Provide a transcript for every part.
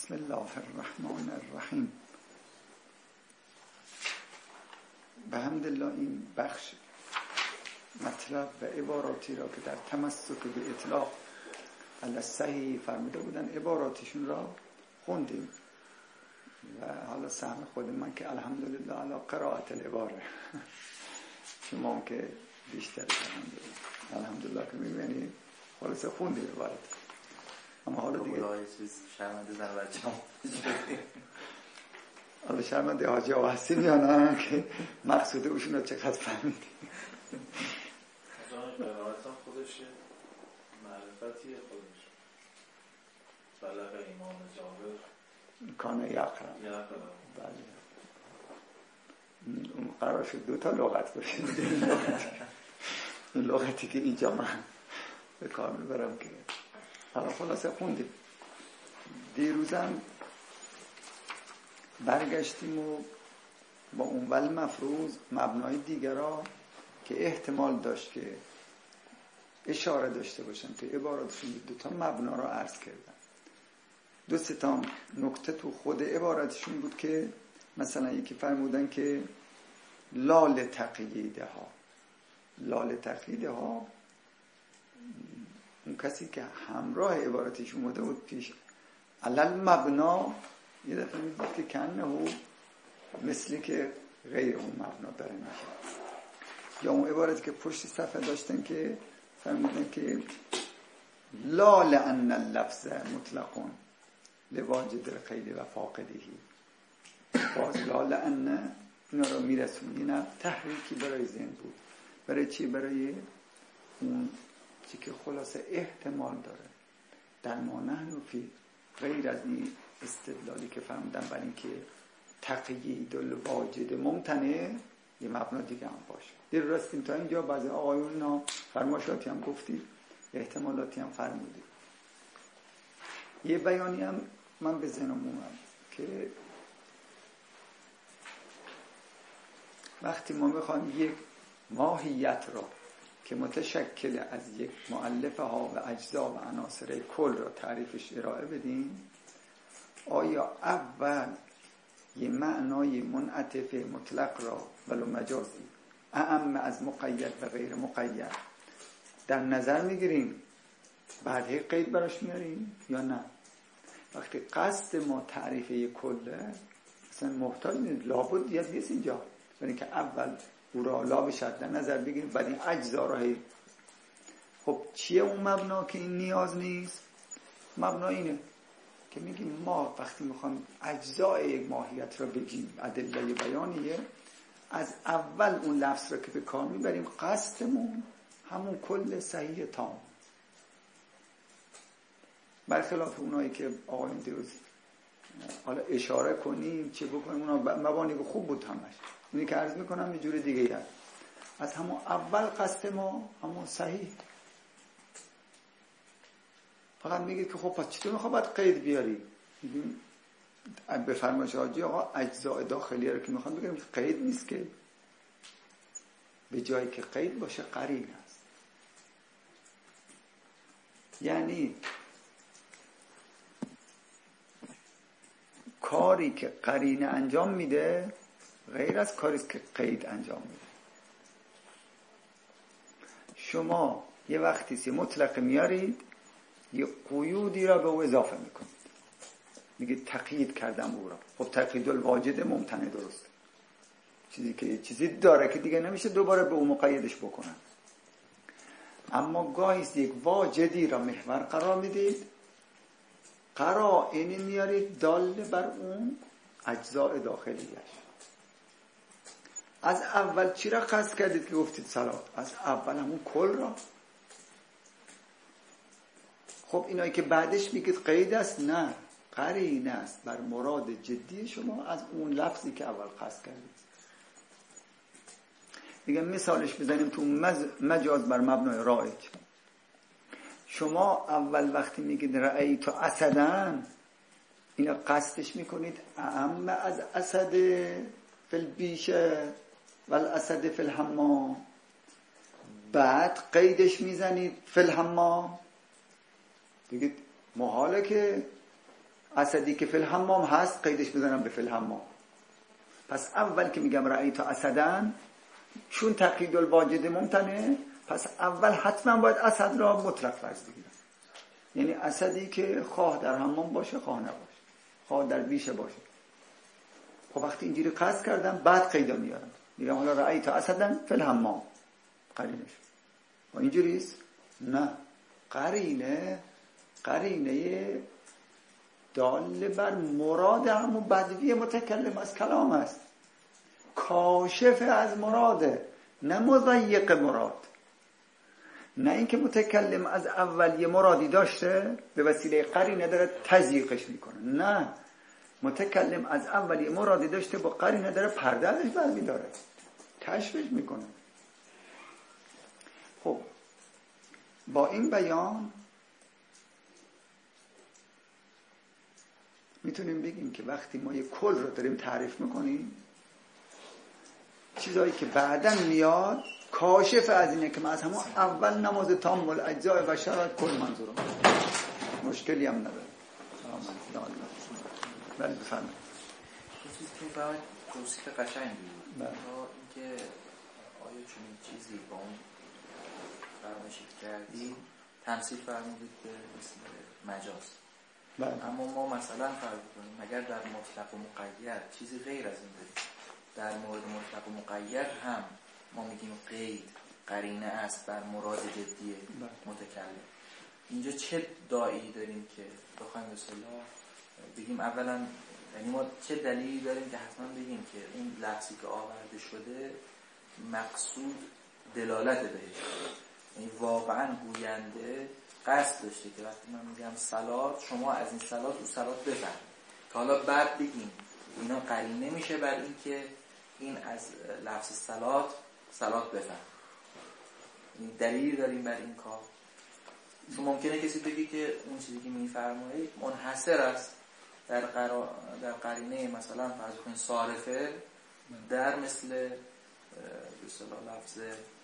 بسم الله الرحمن الرحیم. به حمدالله این بخش مطلب و عباراتی را که در تمسک به اطلاق علی الصحیح فرموده بودن عباراتشون را خوندیم و حالا سهم خود من که الحمدلله علی قرائت العباره شما که بیشتر الحمدلله که میبینید خلاصه خوندیم عبارت. اما حالا دیگه شرمنده زن بچه هم حالا شرمنده حاجی ها هستیم یا نه که مقصوده اوشون رو چقدر فهمیدیم. قرائت هم خودش معرفتی خودش بلغ امام جابر کانه یقرم. بله اون قرار شد 2 تا لغت باشه. این لغتی که اینجا من به کار میبرم که حالا خلاصه خوندیم. دیروزم برگشتیم و با اون ول مفروض مبنای دیگرها که احتمال داشت که اشاره داشته باشن تو عباراتشون 2 تا مبنا را عرض کردن. 2-3 تا نکته تو خود عبارتشون بود که مثلا یکی فرمودن که لال تقییده ها اون کسی که همراه عبارتش اومده بود پیش علل مبنا یه دفعه میدید که کنه مثلی که غیر اون مبنا داره میشه. یا اون عبارتی که پشت صفحه داشتن که فرمودن که لا لأن اللفظ مطلقون لواجد الخیل و فاقدهی. باز لا لأن اینا رو میرسون. اینا تحریکی برای ذهن بود. برای چی؟ برای اون چی که خلاصه احتمال داره در ما نحن فی غیر از این استدلالی که فرمودن برای اینکه تقیید الواجد ممتنع یه مبنا دیگه هم باشه. دیر رستیم تا اینجا بعضی آقایون ها فرماشاتی هم گفتی احتمالاتی هم فرمودی. یه بیانی هم من به ذهنم اومد که وقتی ما میخوایم یک ماهیت را که متشکل از یک مؤلفه ها و اجزا و عناصر کل را تعریفش ارائه بدیم، آیا اول یه معنای منعطف مطلق را ولو مجازی اعم از مقید و غیر مقید در نظر میگیریم بعد هی قید براش میاریم یا نه؟ وقتی قصد ما تعریف یک کله اصلا محتاج نیست لابد دیاد نیست اینجا، یعنی که اول او را لا بشد در نظر بگیریم بعد این اجزا را هی. خب چیه اون مبنا که این نیاز نیست؟ مبنا اینه که میگیم ما وقتی میخوایم اجزای یک ماهیت را بگیم ادله بیانیه، از اول اون لفظ را که به کار میبریم قصدمون همون کل صحیح تام، برخلاف اونایی که آقایون دیروز حالا اشاره کنیم چه بکنیم اونا مبانی که خوب بود همش اونی که عرض میکنم یه جور دیگه هست. از همون اول قصد ما همون صحیح. فقط میگه که خب پس چطور میخواد باید قید بیاری؟ میگیم به فرمایش حاجی آقا اجزاء داخلی رو که میخوام بگم قید نیست که به جایی که قید باشه قرین هست. یعنی کاری که قرینه انجام میده غیر از کاری که قید انجام میده. شما یه وقتی مطلق میارید یه قیودی را به او اضافه میکنید، میگه تقیید کردم او را. خب تقیید الواجد ممتنع درست، چیزی داره که دیگه نمیشه دوباره به او مقیدش بکنن. اما گاهی یک واجدی را محور قرار میدید، قرائنی میارید دال بر اون اجزاء داخلیش. از اول چی را قصد کردید که گفتید صلات؟ از اول همون کل را. خب اینایی که بعدش میگید قید است، نه قرینه است بر مراد جدی شما از اون لفظی که اول قصد کردید. دیگه مثالش بزنیم تو مجاز بر مبنای رایج. شما اول وقتی میگید رأیت اسدن اینا قصدش میکنید اعم از اسد فی البیشه والاسد فی الحمام، بعد قیدش میزنید فی الحمام. دیگه محاله که اسدی که فی الحمام هست قیدش بزنم به فی الحمام. پس اول که میگم رأیت اسدن، چون تقیید الواجد ممتنه، پس اول حتما باید اسد را مطلق فرض بگیرم. یعنی اسدی که خواه در حمام باشه خواه نباشه، خواه در بیشه باشه. خب وقتی اینجوری قصد کردم بعد قیدا میارم، میگم حالا رأیت اسدن فی الحمام، قرینش و اینجوریست؟ نه، قرینه دال بر مراد همون بدوی متکلم از کلام است، کاشف از مراده، نه مضیق مراد. نه اینکه متکلم از اول یه مرادی داشته به وسیله قرینه داره تضییقش میکنه، نه، متکلم از اول یه مرادی داشته با قرینه داره پرده ازش برمیداره، کشفش میکنه. خب با این بیان میتونیم بگیم که وقتی ما یه کل رو داریم تعریف میکنیم، چیزایی که بعداً میاد کاشف از اینه که من از همون اول نماز تام الاجزاء و شرایط کل منظورم، مشکلی هم نداره. بله بفرمایید. چیزی که باید توصیف قشنگی بود، اینکه آیا چون چیزی با اون فرمایشی کردی تمثیل فرمودید به مثل مجاز. اما ما مثلا فرض کنیم اگر در مطلق و مقید چیزی غیر از این داریم، در مورد مطلق و مقید هم ما میگیم قید قرینه است بر مراد جدی متکلم. اینجا چه داعی داریم که بخوایم به اصطلاح بگیم اولا، یعنی ما چه دلیلی داریم که حتما بگیم که این لفظی که آورده شده مقصود دلالت بهش، یعنی واقعا گوینده قصد داشته که وقتی من میگم صلات شما از این صلات او صلات بفرمایید، که حالا بعد بگیم اینا قرینه میشه بر این که این از لفظ صلات بفرمایید. دلیلی داریم بر این کار؟ چون ممکنه کسی بگه که اون چیزی که میفرمایید منحصر است در قرینه مثلا فرض کنید صارفه در مثل به اصطلاح لفظ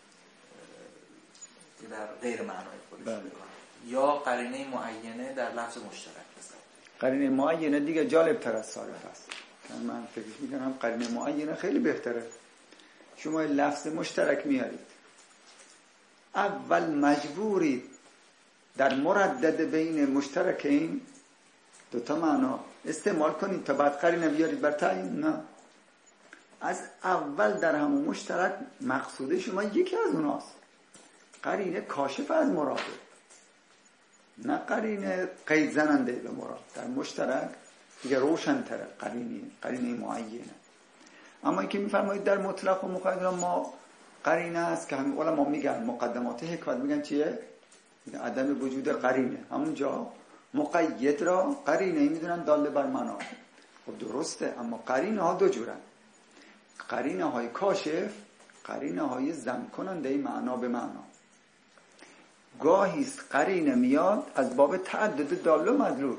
که در غیر معنای خودش میکنه، یا قرینه معینه در لفظ مشترک است. قرینه معینه دیگه جالب تر از صارف است. من فکر میکنم قرینه معینه خیلی بهتره. شما لفظ مشترک میارید، اول مجبورید در مردد بین مشترکین دوتا معنا استعمال کنید تا بعد قرینه بیارید بر تعیین. نه، از اول در همون مشترک مقصود شما یکی از اوناست، قرینه کاشف از مراده، نه قرینه قید زننده به مراد. در مشترک دیگه روشن تره قرینه معینه. اما اینکه میفرمایید در مطلق و مقید ما قرینه است که همین علما میگن مقدمات حکایت میگن چیه؟ عدم وجود قرینه. همونجا مقید را قرینه میدونن داله بر معنا. خب درسته، اما قرینه ها دو جورن، قرینه های کاشف، قرینه های ضم کننده معنا به معنا. گاهی قرینه میاد از باب تعدد دال و مدلول،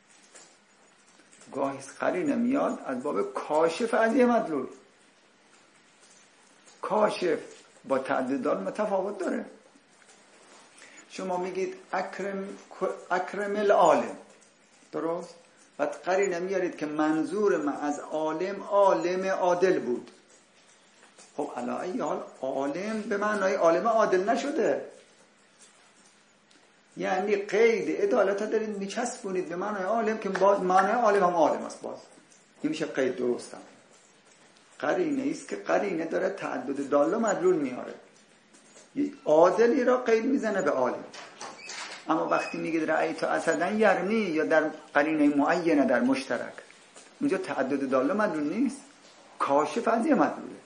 گاهی قرینه میاد از باب کاشف از یه مدلول. کاشف با تعدد دال متفاوت داره. شما میگید اکرم العالم، درست؟ بعد قرینه میارید که منظور من از عالم عادل بود. خب علی ای حال عالم به معنای عالم عادل نشده، یعنی قید عدالت دارید میچسبونید به معنای عالم که باز معنای عالم هم عالم است. باز این میشه قید درستم. قرینه ایست که قرینه داره تعدد دال و مدلول میاره، عادلی را قید میزنه به عالم. اما وقتی میگید رأیت اسدن یرمی یا در قرینه معینه در مشترک، اونجا تعدد دال و مدلول نیست، کاشف از یه مدلوله.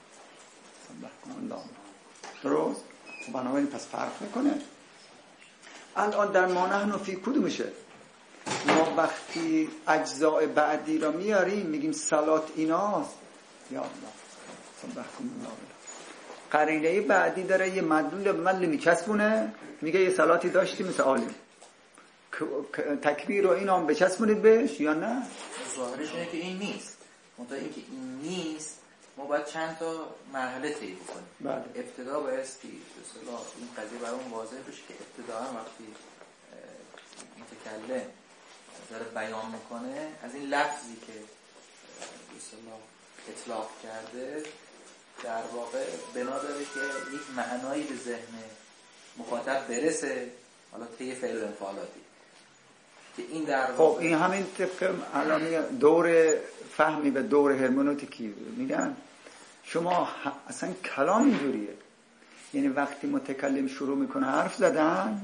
درست؟ بنابراین پس فرق میکنه. الان در ما نحن فی کدومشه؟ ما وقتی اجزاء بعدی را میاریم میگیم صلات ایناست، یا الله قرینه بعدی داره یه مدلول میچسبونه، میگه یه صلاتی داشتی مثل عالم، تکبیر رو این هم بچسبونید بهش یا نه؟ ظاهرش اینه که این نیست. منتها این که این نیست ما باید چند تا مرحله طی کنیم. بله. ابتدا بایستی به اصطلاح این قضیه برامون واضح بشه که ابتداً وقتی متکلم داره بیان میکنه از این لفظی که به اصطلاح اطلاق کرده در واقع بنا داره که یک معنایی به ذهن مخاطب برسه، حالا طی فعل و انفعالاتی که این در خب این همین طبق علامه دور فهمی و دور هرمنوتیکی میگن. شما اصلا کلام اینجوریه، یعنی وقتی متکلم شروع میکنه حرف زدن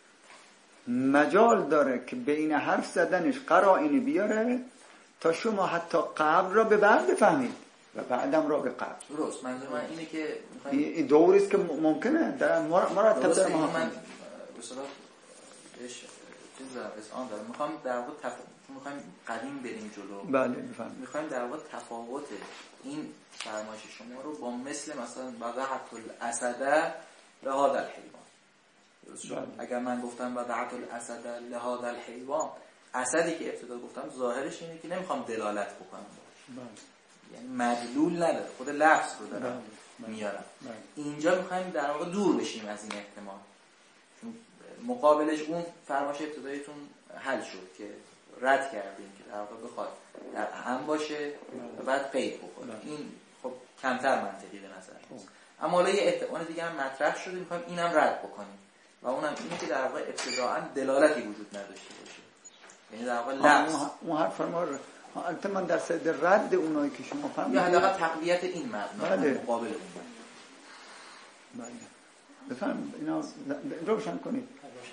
مجال داره که بین حرف زدنش قرائنی بیاره تا شما حتی قبل را به بعد بفهمید و بعدم را به قبل. درست. منظور من اینه که این دوریست که ممکنه در مرتب در ما من به اصطلاح چیز آن دارم. میخوام در واقع میخوایم قدیم بریم جلو. بله بفهمید. میخوایم در واقع تفاوت این فرمایش شما رو با مثلا وضعت الاسد لهذا الحیوان. اگر من گفتم وضعت الاسد لهذا الحیوان، اسدی که ابتدا گفتم ظاهرش اینه که نمیخوام دلالت بکنم، یعنی مدلول نداره، خود لفظ رو دارم میارم. اینجا میخوایم در واقع دور بشیم از این احتمال، چون مقابلش اون فرمایش ابتداییتون حل شد که رد کردیم که در واقع بخواد در هم باشه و بعد قید بکنه. این خب کمتر منطقی به نظر میاد. اما حالا یه احتمال دیگه هم مطرح شده، میخوایم اینم رد بکنیم و اونم اینه که در واقع ابتداءً دلالتی وجود نداشته باشه، یعنی در واقع لفظ اون حرف ما رو البته من در صدد رد اونایی که شما فهمیدید یا حداقل تقویت این معنا مقابل اون. بله بفهم اینا روشن کنید.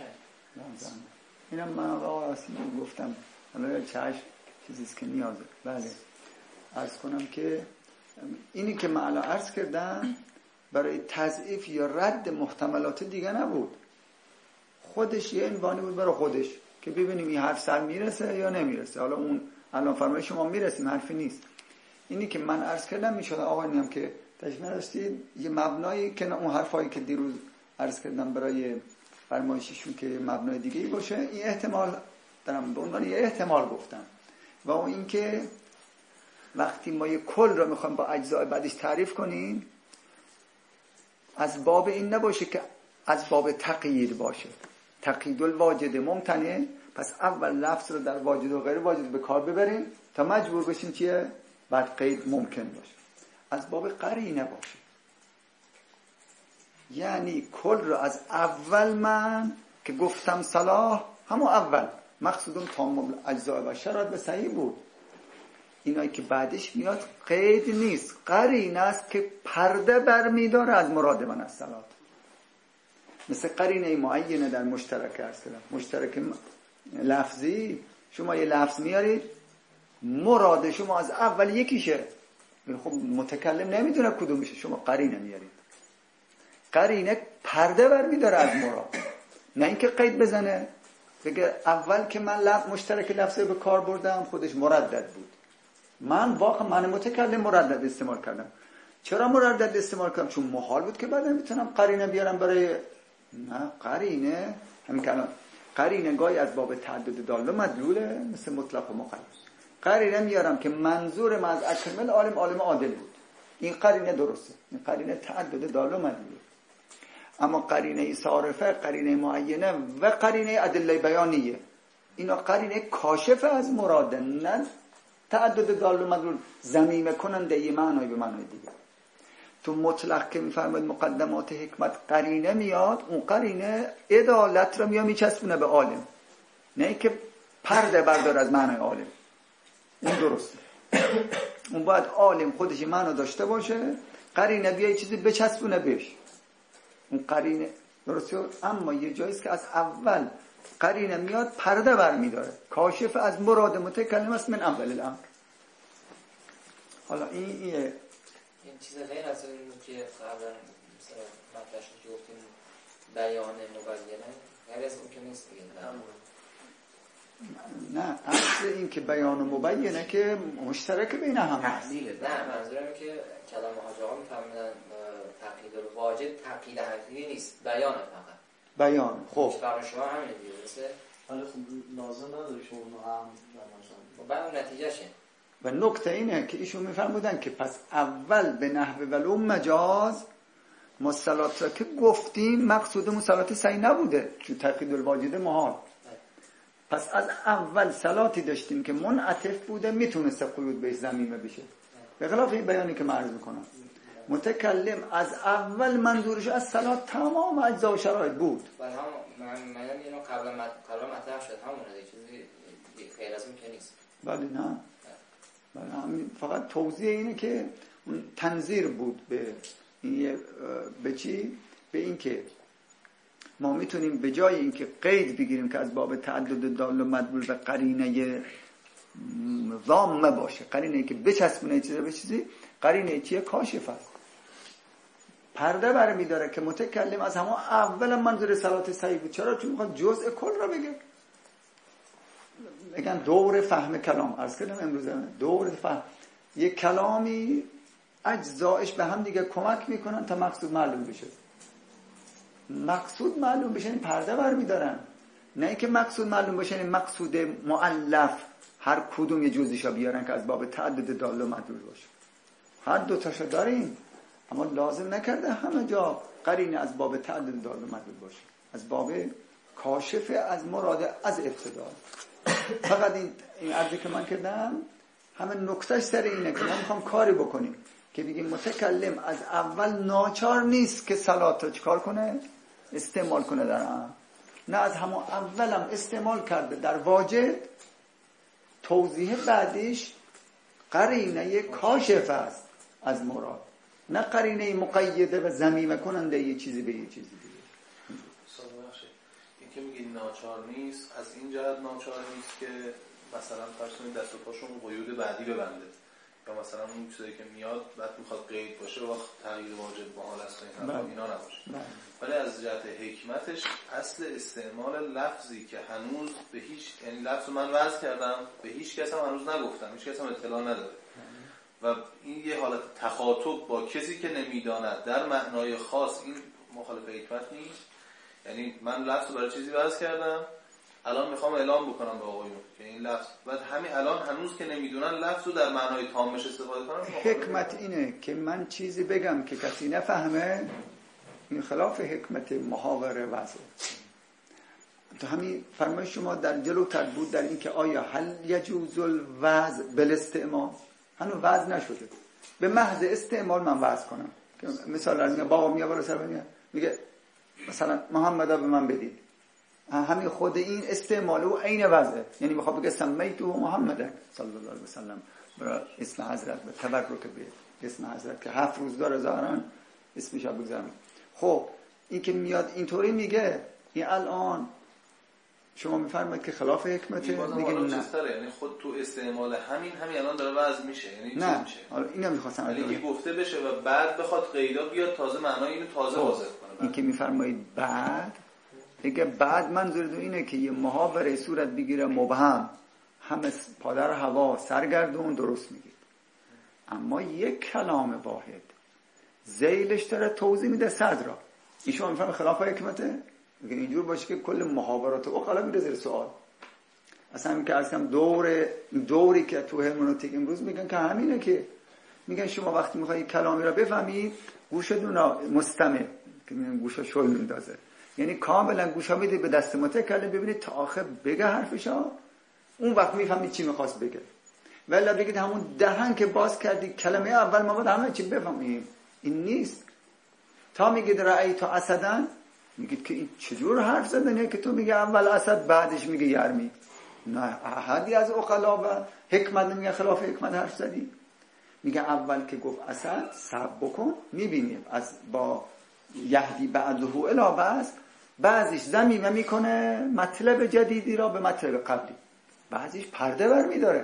اینم من آقا اصلا گفتم حالا چشم چیزیست که نیازه. بله عرض کنم که اینی که من الان عرض کردم برای تضعیف یا رد محتملات دیگه نبود، خودش یه عنوانی بود برای خودش که ببینیم این حرف سر میرسه یا نمیرسه. حالا اون الان فرمایش شما میرسیم حرفی نیست. اینی که من عرض کردم میشد آقا اینم که تشریح نداشتید یه مبنایی که اون حرفایی که دیروز عرض کردم برای فرمایششون که مبنای دیگه‌ای باشه، این احتمال دارم به عنوان یه احتمال گفتم. و اون این که وقتی ما یه کل رو میخوایم با اجزای بعدش تعریف کنیم از باب این نباشه که از باب تقیید باشه، تقیید الواجد ممتنع، پس اول لفظ رو در واجد و غیر واجد به کار ببریم تا مجبور بشیم چیه بعد قید ممکن باشه. از باب قرینه باشه، یعنی کل رو از اول من که گفتم صلاح همون اول مقصودم تمام اجزا و شرایط به صحیح بود، اینایی که بعدش میاد قید نیست، قرینه است که پرده برمیداره از مراد من از صلاح. مثل قرینه معینه در مشترک هست، مشترک لفظی شما یه لفظ میارید مراد شما از اول یکیشه، خب متکلم نمیدونه کدومشه، شما قرینه میارید. قرینه پرده برمیداره از مراد، نه اینکه قید بزنه بگه اول که من مشترک لفظی به کار بردم خودش مردد بود، من واقعا من متکلم مردد استعمال کردم. چرا مردد استعمال کردم؟ چون محال بود که بعدا میتونم قرینه بیارم برای نه. قرینه همین کلام قرینه گاهی از باب تعدد دال و مدلوله، مثل مطلق و مقید. قرینه میارم که منظور من از اکمل عالم عالم عادل بود، این قرینه درسته، این قرینه تعدد دال و مدلوله. اما قرینه صارفه، قرینه معینه و قرینه ادله بیانیه، اینا قرینه کاشف از مراده، نه تعدد دال و مدلول ضمیمه کننده یه معنی به معنی دیگه. تو مطلق که میفرماید مقدمات حکمت قرینه میاد، اون قرینه عدالت رو میچسبونه به عالم، نه که پرده بردار از معنی عالم. این درسته، اون باید عالم خودش معنی داشته باشه، قرینه بیای چیزی بچسبونه بهش، اون قرینه درسته. اما یه جاییست که از اول قرینه میاد پرده برمیداره، کاشف از مراد متکلم است من اول الامر. حالا این چیز غیر از این که قبلا مثلا مطلعش که گفتیم بیان مبینه، غیر از اون که نیست دیگه. نه اصل این که بیان مبینه که مشترک بین هم هست. نه منظورم که کلمه حاج آقا میفهمیدن تقیید الواجد تقیید حقیقی نیست، بیان فقط بیان. خب برای شما همین دیگه درسته؟ ولی خب لازم نداره شما اونو هم خب بعد نتیجه شه. و نکته اینه که ایشون میفرمودن که پس اول به نحو ولو مجاز مصطلحات را که گفتیم مقصود مصطلحات صحیح نبوده، چون تقیید الواجد محال. پس از اول صلاتی داشتیم که منعطف بوده میتونسته قیود بهش ضمیمه بشه، به خلاف این بیانی که من عرض میکنم. متکلم از اول منظورش از صلات تمام اجزا و شرایط بود. ولی هم من اینو قبلا مطرح شد همونه چیزی غیر از اون که نیست. بله نه. بله همین فقط توضیح اینه که اون تنظیر بود به چی؟ به این که ما میتونیم به جای اینکه قید بگیریم که از باب تعدد دال و مدلول به قرینه ضامه باشه، قرینه که بچسبونه چیزی به چیزی، قرینه چیه؟ کاشف است، پرده برمی داره که متکلم از همون اول منظور صلات صحیح بود. چرا؟ چون میخواد جزء کل را بگه. میگن دور فهم کلام، عرض کردم امروز دور فهم یک کلامی اجزایش به هم دیگه کمک میکنن تا مقصود معلوم بشه. مقصود معلوم بشه این پرده برمی دارن، نه اینکه مقصود معلوم بشه این مقصود مؤلف هر کدوم یه جزئیشو بیارن که از باب تعدد دال و مدلول باشه. هر دو تاشو داریم، اما لازم نکرده همه جا قرینه از باب تعدد دال و مدلول باشه، از باب کاشف از مراد از ابتدا. فقط این عرضی که من کردم همه نکتهش سر اینه که ما میخوام کاری بکنیم که بگیم متکلم از اول ناچار نیست که صلات رو چکار کنه؟ استعمال کنه در هم، نه از همون اولم استعمال کرده در واجد. توضیح بعدش قرینه کاشف است از مراد، نه قرینه مقیده و ضمیمه کننده یه چیزی به یه چیزی دیگه. این که میگی ناچار نیست، از این جهت ناچار نیست که مثلا فرض کنید دست و پاشون قیود بعدی ببنده، یا مثلا اون چیزی که میاد بعد میخواد قید باشه و تغییر واجب محال است اینا نباشه. ولی از جهت حکمتش اصل استعمال لفظی که هنوز به هیچ، یعنی لفظ من وضع کردم به هیچ کس هم هنوز نگفتم، هیچ کس هم اطلاع نداره و این یه حالت تخاطب با کسی که نمیداند در معنای خاص، این مخالف حکمت نیست. یعنی من لفظ برای چیزی وضع کردم، الان میخوام اعلام بکنم به آقایون که این لفظ، بعد همین الان هنوز که نمیدونن لفظ رو در معنای تامش استفاده کنم. حکمت اینه که من چیزی بگم که کسی نفهمه، این خلاف حکمت محاوره وضع. تو همین فرمایش شما در جلوتر بود در این که آیا هل یجوز الوضع بالاستعمال، هنوز وضع نشده، به محض استعمال من وضع کنم. مثلا بابا میاد بالا سر میگه مثلا محمد به من بدید، همین خود این استعمال او عین وضعه، یعنی میخواد بگه سمیته محمد صلی الله علیه و سلم برای اسم حضرت به تبرک به اسم حضرت که 7 روز داره ظاهرا اسمش رو بگذارم. خب این که میاد اینطوری میگه، این الان شما میفرمایید که خلاف حکمته، میگه نه، یعنی خود تو استعمال همین الان داره وضع میشه، یعنی نه میشه. اینو میخواستم این گفته بشه و بعد بخواد قیدا بیاد تازه معنای اینو تازه واضح کنه. این که میفرمایید بعد، دیگه بعد منظورتون اینه که یه محاوره صورت بگیره مبهم، همه پادر هوا سرگردون، درست میگید. اما یک کلام واحد ذیلش داره توضیح میده صدر را، این شما میفرمایید خلاف حکمته؟ میگه اینجور باشه که کل محاورات او خلا میره زیر سوال. اصلا همین که اصلا دوری که تو هرمنوتیک امروز میگن که همینه، که میگن شما وقتی میخواید کلامی را بفهمید گوشتون مستمع، که میگن گوشا شل میندازه، یعنی کاملا گوشا میده به دست متکلم، ببینید تا آخر بگه حرفشا، اون وقت میفهمید چی میخواست بگه. ولی بگید همون دهن که باز کردی کلمه اول ما باید همه چی بفهمیم، این نیست. تا میگید رأیت اسدن، میگید که این چجور حرف زدنه که تو میگه اول اسد بعدش میگه یرمی؟ نه، احدی از عقلا و حکمت نمیگه خلاف حکمت حرف زدی. میگه اول که گفت اسد صبر بکن، میبینیم از با یهدی بعضه الی بعض، بعضیش ضمیمه میکنه مطلب جدیدی را به مطلب قبلی، بعضیش پرده برمیداره.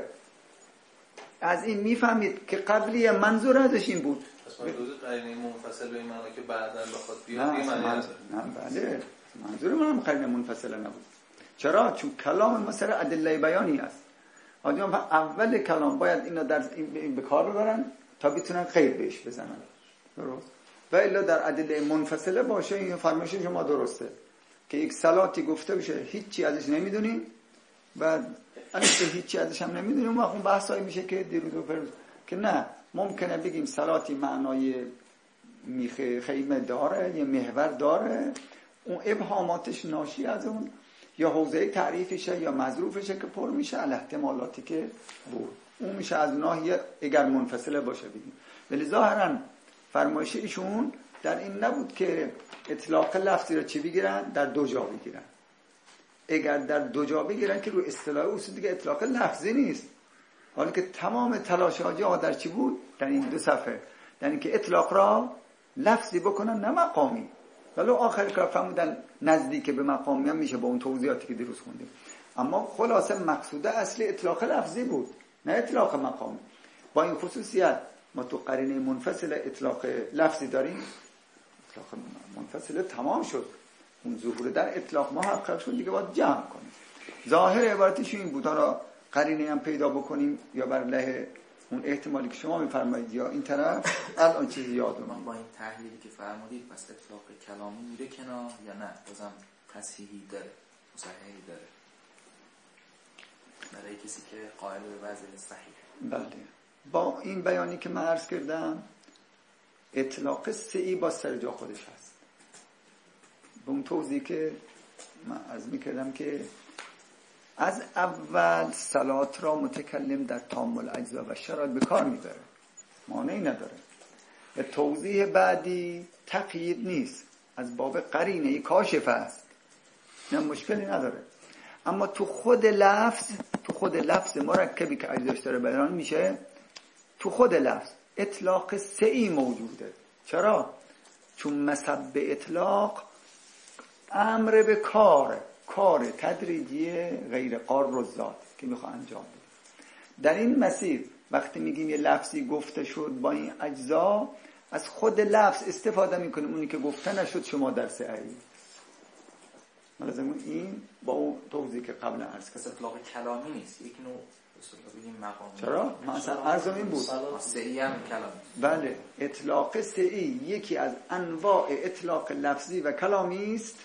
از این میفهمید که قبلی منظور ازش این بود. پس منظور قرینه منفصل به این معنی که بعداً بخواد بیاد دیگه معنی نداره. نه بله، منظور من قرینه منفصل نبود. چرا؟ چون کلام مثلا ادله بیانی است. آدم اول کلام باید اینا در این به کار ببرن تا بتونن قید بهش بزنن. درست؟ و الا در ادله منفصله باشه. این فرمایش شما درسته که یک صلاتی گفته بشه هیچی ازش نمیدونیم، بعد اصلا هیچی ازش هم نمیدونیم، اون بحثایی میشه که دیروز و پروز که نه، ممکنه بگیم صلاتی معنای خیمه داره، یه محور داره، اون ابهاماتش ناشی از اون یا حوزه تعریفشه یا مظروفشه که پر میشه علی احتمالاتی که بود. اون میشه از ناحیه اگر منفصله باشه بگیم. ولی ظاهرا فرمایش ایشون در این نبود که اطلاق لفظی رو چی بگیرن؟ در دو جا بگیرن. اگر در دو جا بگیرن که رو اصطلاح اصول دیگه اطلاق لفظی نیست. حالا که تمام تلاش حاجی آقا در چی بود؟ در این دو صفحه، در اینکه اطلاق را لفظی بکنن نه مقامی. ولی آخر کار فهمیدن نزدیک به مقامی هم میشه با اون توضیحاتی که دیروز خوندیم. اما خلاصه مقصود اصلی اطلاق لفظی بود نه اطلاق مقامی. با این خصوصیت ما تو قرینه منفصل اطلاق لفظی داریم. اطلاق منفصل تمام شد، اون ظهور در اطلاق محقق شد، دیگه باید جمع کنیم. ظاهر عبارتش این بود. حالا قرینه هم پیدا بکنیم یا بر علیه اون احتمالی که شما میفرمایید یا این طرف الان چیزی یاد اومد. با این تحلیلی که فرمودید پس اطلاق کلامی میره کنار یا نه بازم تصحیحی داره، مصححی داره برای کسی که قائل به وضع صحیح؟ بله. با این بیانی که من عرض کردم اطلاق سعی با سر جا خودش هست. به اون توضیح که من عرض میکردم که از اول صلات را متکلم در تامل اجزا و شرایط به کار میبره، مانعی نداره. توضیح بعدی تقیید نیست، از باب قرینه کاشف است، نه مشکلی نداره. اما تو خود لفظ مرکبی که اجزاش داره بیان میشه، تو خود لفظ اطلاق سعی موجوده. چرا؟ چون مسبب اطلاق امر به کار تدریجی غیر قار و ذات که میخواه انجام بده. در این مسیر وقتی میگیم یه لفظی گفته شد با این اجزا، از خود لفظ استفاده میکنیم، اونی که گفته نشد شما در سعی. ملازم این با اون توضیح که قبل عرض کردم اطلاق کلامی نیست، یک نوع بگیم مقامی. چرا؟ مثلا عرضم این بود سعی هم کلامی. بله، اطلاق سعی یکی از انواع اطلاق لفظی و کلامی است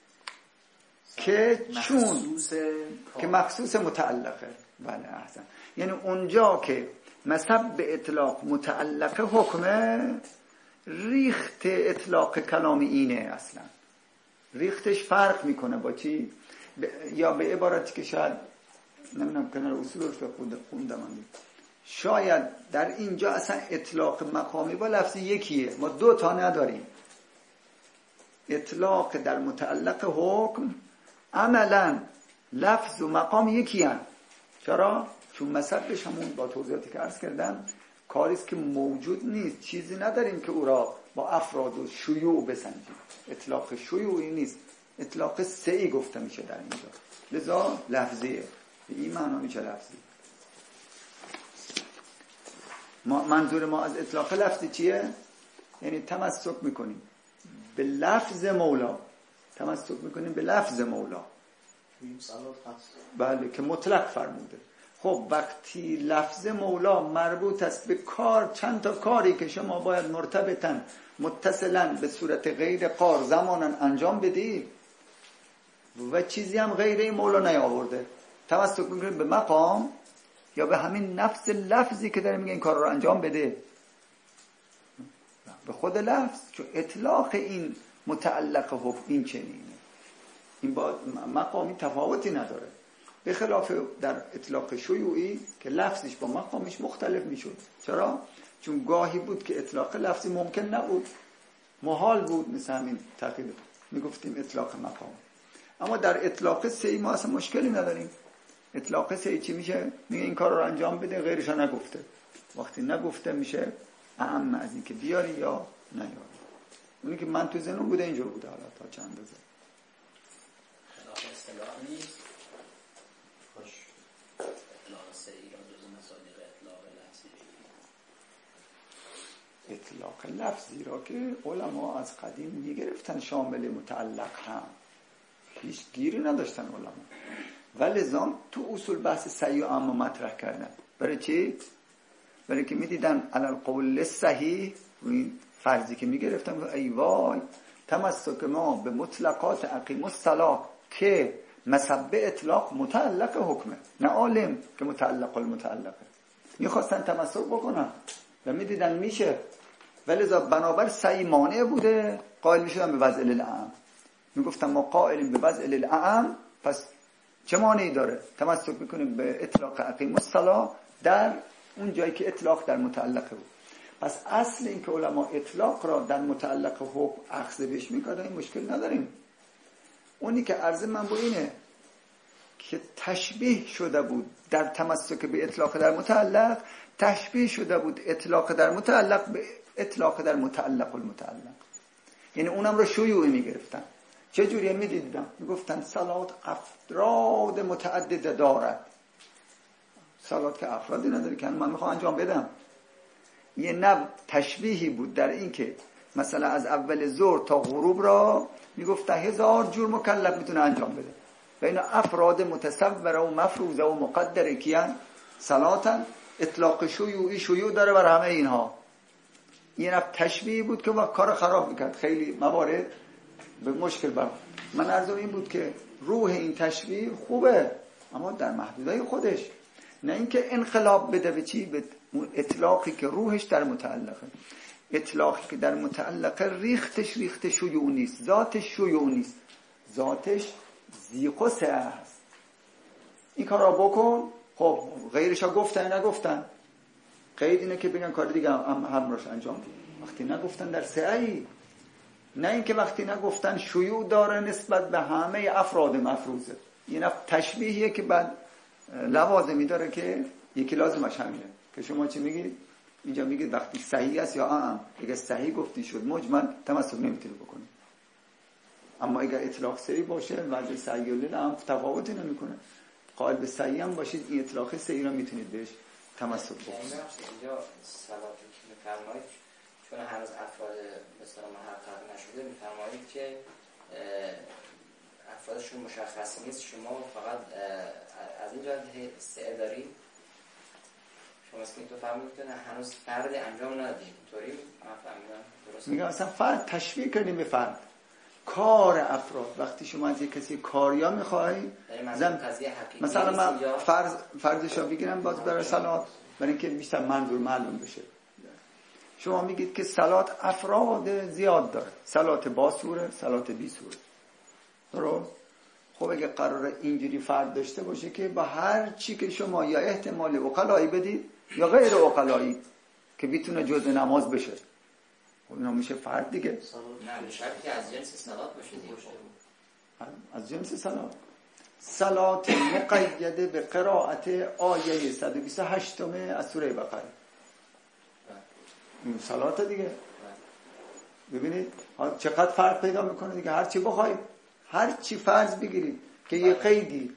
که مخصوص متعلقه. بله احسن. یعنی اونجا که مسبب اطلاق متعلق حکمه، ریخت اطلاق کلامی اینه. اصلا ریختش فرق میکنه با چی؟ یا به عبارتی که شاید نمیدونم کنار اصول رو خوندم، شاید در اینجا اصلا اطلاق مقامی با لفظی یکیه، ما دو تا نداریم. اطلاق در متعلق حکم عملا لفظ و مقام یکی هست. چرا؟ چون مسببش همون با توضیحاتی که عرض کردم کاریست که موجود نیست، چیزی نداریم که او را با افراد و شیوع بسنجیم. اطلاق شیوعی نیست، اطلاق سعی گفته میشه در اینجا، لذا لفظیه. به این معنا میشه لفظی. منظور ما از اطلاق لفظی چیه؟ یعنی تمسک میکنیم به لفظ مولا، تمسک میکنیم به لفظ مولا. بله که مطلق فرموده. خب وقتی لفظ مولا مربوط است به کار، چند تا کاری که شما باید مرتبطاً متصلاً به صورت غیر قار زماناً انجام بدید و چیزی هم غیر مولا نیاورده، تمسک میکنیم به مقام یا به همین نفس لفظی که داره میگه این کار رو انجام بده، به خود لفظ. چون اطلاق این متعلق حکم این چنینه، این با مقامی تفاوتی نداره، به خلاف در اطلاق شیوعی که لفظش با مقامش مختلف میشد. چرا؟ چون گاهی بود که اطلاق لفظی ممکن نبود، محال بود، مثل همین تقیید میگفتیم اطلاق مقام. اما در اطلاق سعی ما اصلا مشکلی نداریم. اطلاق سعی چی میشه؟ میگه این کار رو انجام بده، غیرش نگفته. وقتی نگفته میشه اعم از این که بیاری یا نیاری. اونی که من تو ذهنم بوده اینجور بوده، حالا تا چند اندازه خلاف اصطلاح نیست. خوش اطلاق سعی را جز مصادیق اطلاق لفظی، اطلاق لفظی را که علما از قدیم میگرفتن شامل متعلق هم، هیچ گیری نداشتن علما، ولذا تو اصول بحث سعی و اما مطرح کردن. برای چی؟ برای که میدیدن علل قول صحیح این فرضی که میگرفتن ای وای تمسک ما به مطلقات اقیم الصلاح که مسبب اطلاق متعلق حکمه، نه عالم که متعلق المتعلقه. میخواستن تمسک بکنن و میدیدن میشه، ولذا بنابر سعی مانع بوده، قائل میشدن به وضع الاعم. میگفتن ما قائلیم به وضع الاعم پس چه مانعی داره تمسک بکنیم به اطلاق اقیم الصلاة در اون جایی که اطلاق در متعلق بود؟ پس اصل این که علما اطلاق را در متعلق حکم اخذ بهش میکنن این مشکل نداریم. اونی که عرض من با اینه که تشبیه شده بود در تمسک به اطلاق در متعلق، تشبیه شده بود اطلاق در متعلق به اطلاق در متعلق المتعلق، یعنی اونم رو شیوعی میگرفتن. چه جوری میدیدن؟ میگفتن صلات افراد متعدد دارد. صلات که افرادی نداره که من میخوام انجام بدم. یه نوع تشبیهی بود در این که مثلا از اول ظهر تا غروب را میگفتن 1000 جور مکلف میتونه انجام بده و اینا افراد متصوره و مفروضه و مقدره کیان صلاتن. اطلاق شیوع داره بر همه اینها. یه نوع تشبیهی بود که کار خراب میکرد، خیلی موارد به مشکل برد. من عرضم این بود که روح این تشبیه خوبه اما در محدودهای خودش، نه اینکه انقلاب بده به چی؟ به اطلاقی که روحش در متعلقه. اطلاقی که در متعلقه ریختش ریخت شیوع نیست، ذاتش شیوع نیست، ذاتش زیقسه است. این کار را بکن. خب غیرش ها گفتن نگفتن؟ قید اینه که بگن کار دیگه هم راش انجام دید. وقتی نگفتن در سعی، نه اینکه وقتی نگفتن شیوع داره نسبت به همه افراد مفروضه. این تشبیهیه که بعد لوازمی داره که یکی لازمش همینه که شما چی میگید؟ اینجا میگید وقتی صحیح است یا اگه صحیح گفتی شد مجمل تمسک نمیتونی بکنی، اما اگر اطلاق صحیح باشه وضع صحیح و لیل هم تفاوتی نمیکنه. قائل به صحیح هم باشید این اطلاق صحیح را میتونید بهش تمسک بکنید. اینجا صلاتی که میفرمایید چون هنوز افراد مثلا محقق نشده میفرمایید که افرادشون مشخص نیست، شما فقط از این جهت سعی دارید. شما اسم تو فهمیدید که هنوز فرد انجام ندید. اینطوری من فهمیدم درست؟ میگم اصلا فرد تشبیه کردیم به فرد. کار افراد وقتی شما از یک کسی کاریا میخوای مثلا من فرضش رو بگیرم باز برای صلات برای اینکه بیشتر منظور معلوم بشه. شما میگید که صلات افراد زیاد داره، صلات با سوره، صلات بی سوره. درست؟ خب اگه قراره اینجوری فرد داشته باشه که با هر چی که شما یا احتمال عقلایی بدید یا غیر عقلایی که بیتونه جزء نماز بشه، خب اینا میشه فرد دیگه. نه شرطی از جنس صلات باشه دیگه. از جنس صلات. صلات مقیده به قرائت آیه 128 از سوره بقره. این صلات دیگه. ببینید چقدر فرق پیدا میکنه دیگه. هر چی بخواید، هر چی فرض بگیرید که یه قیدی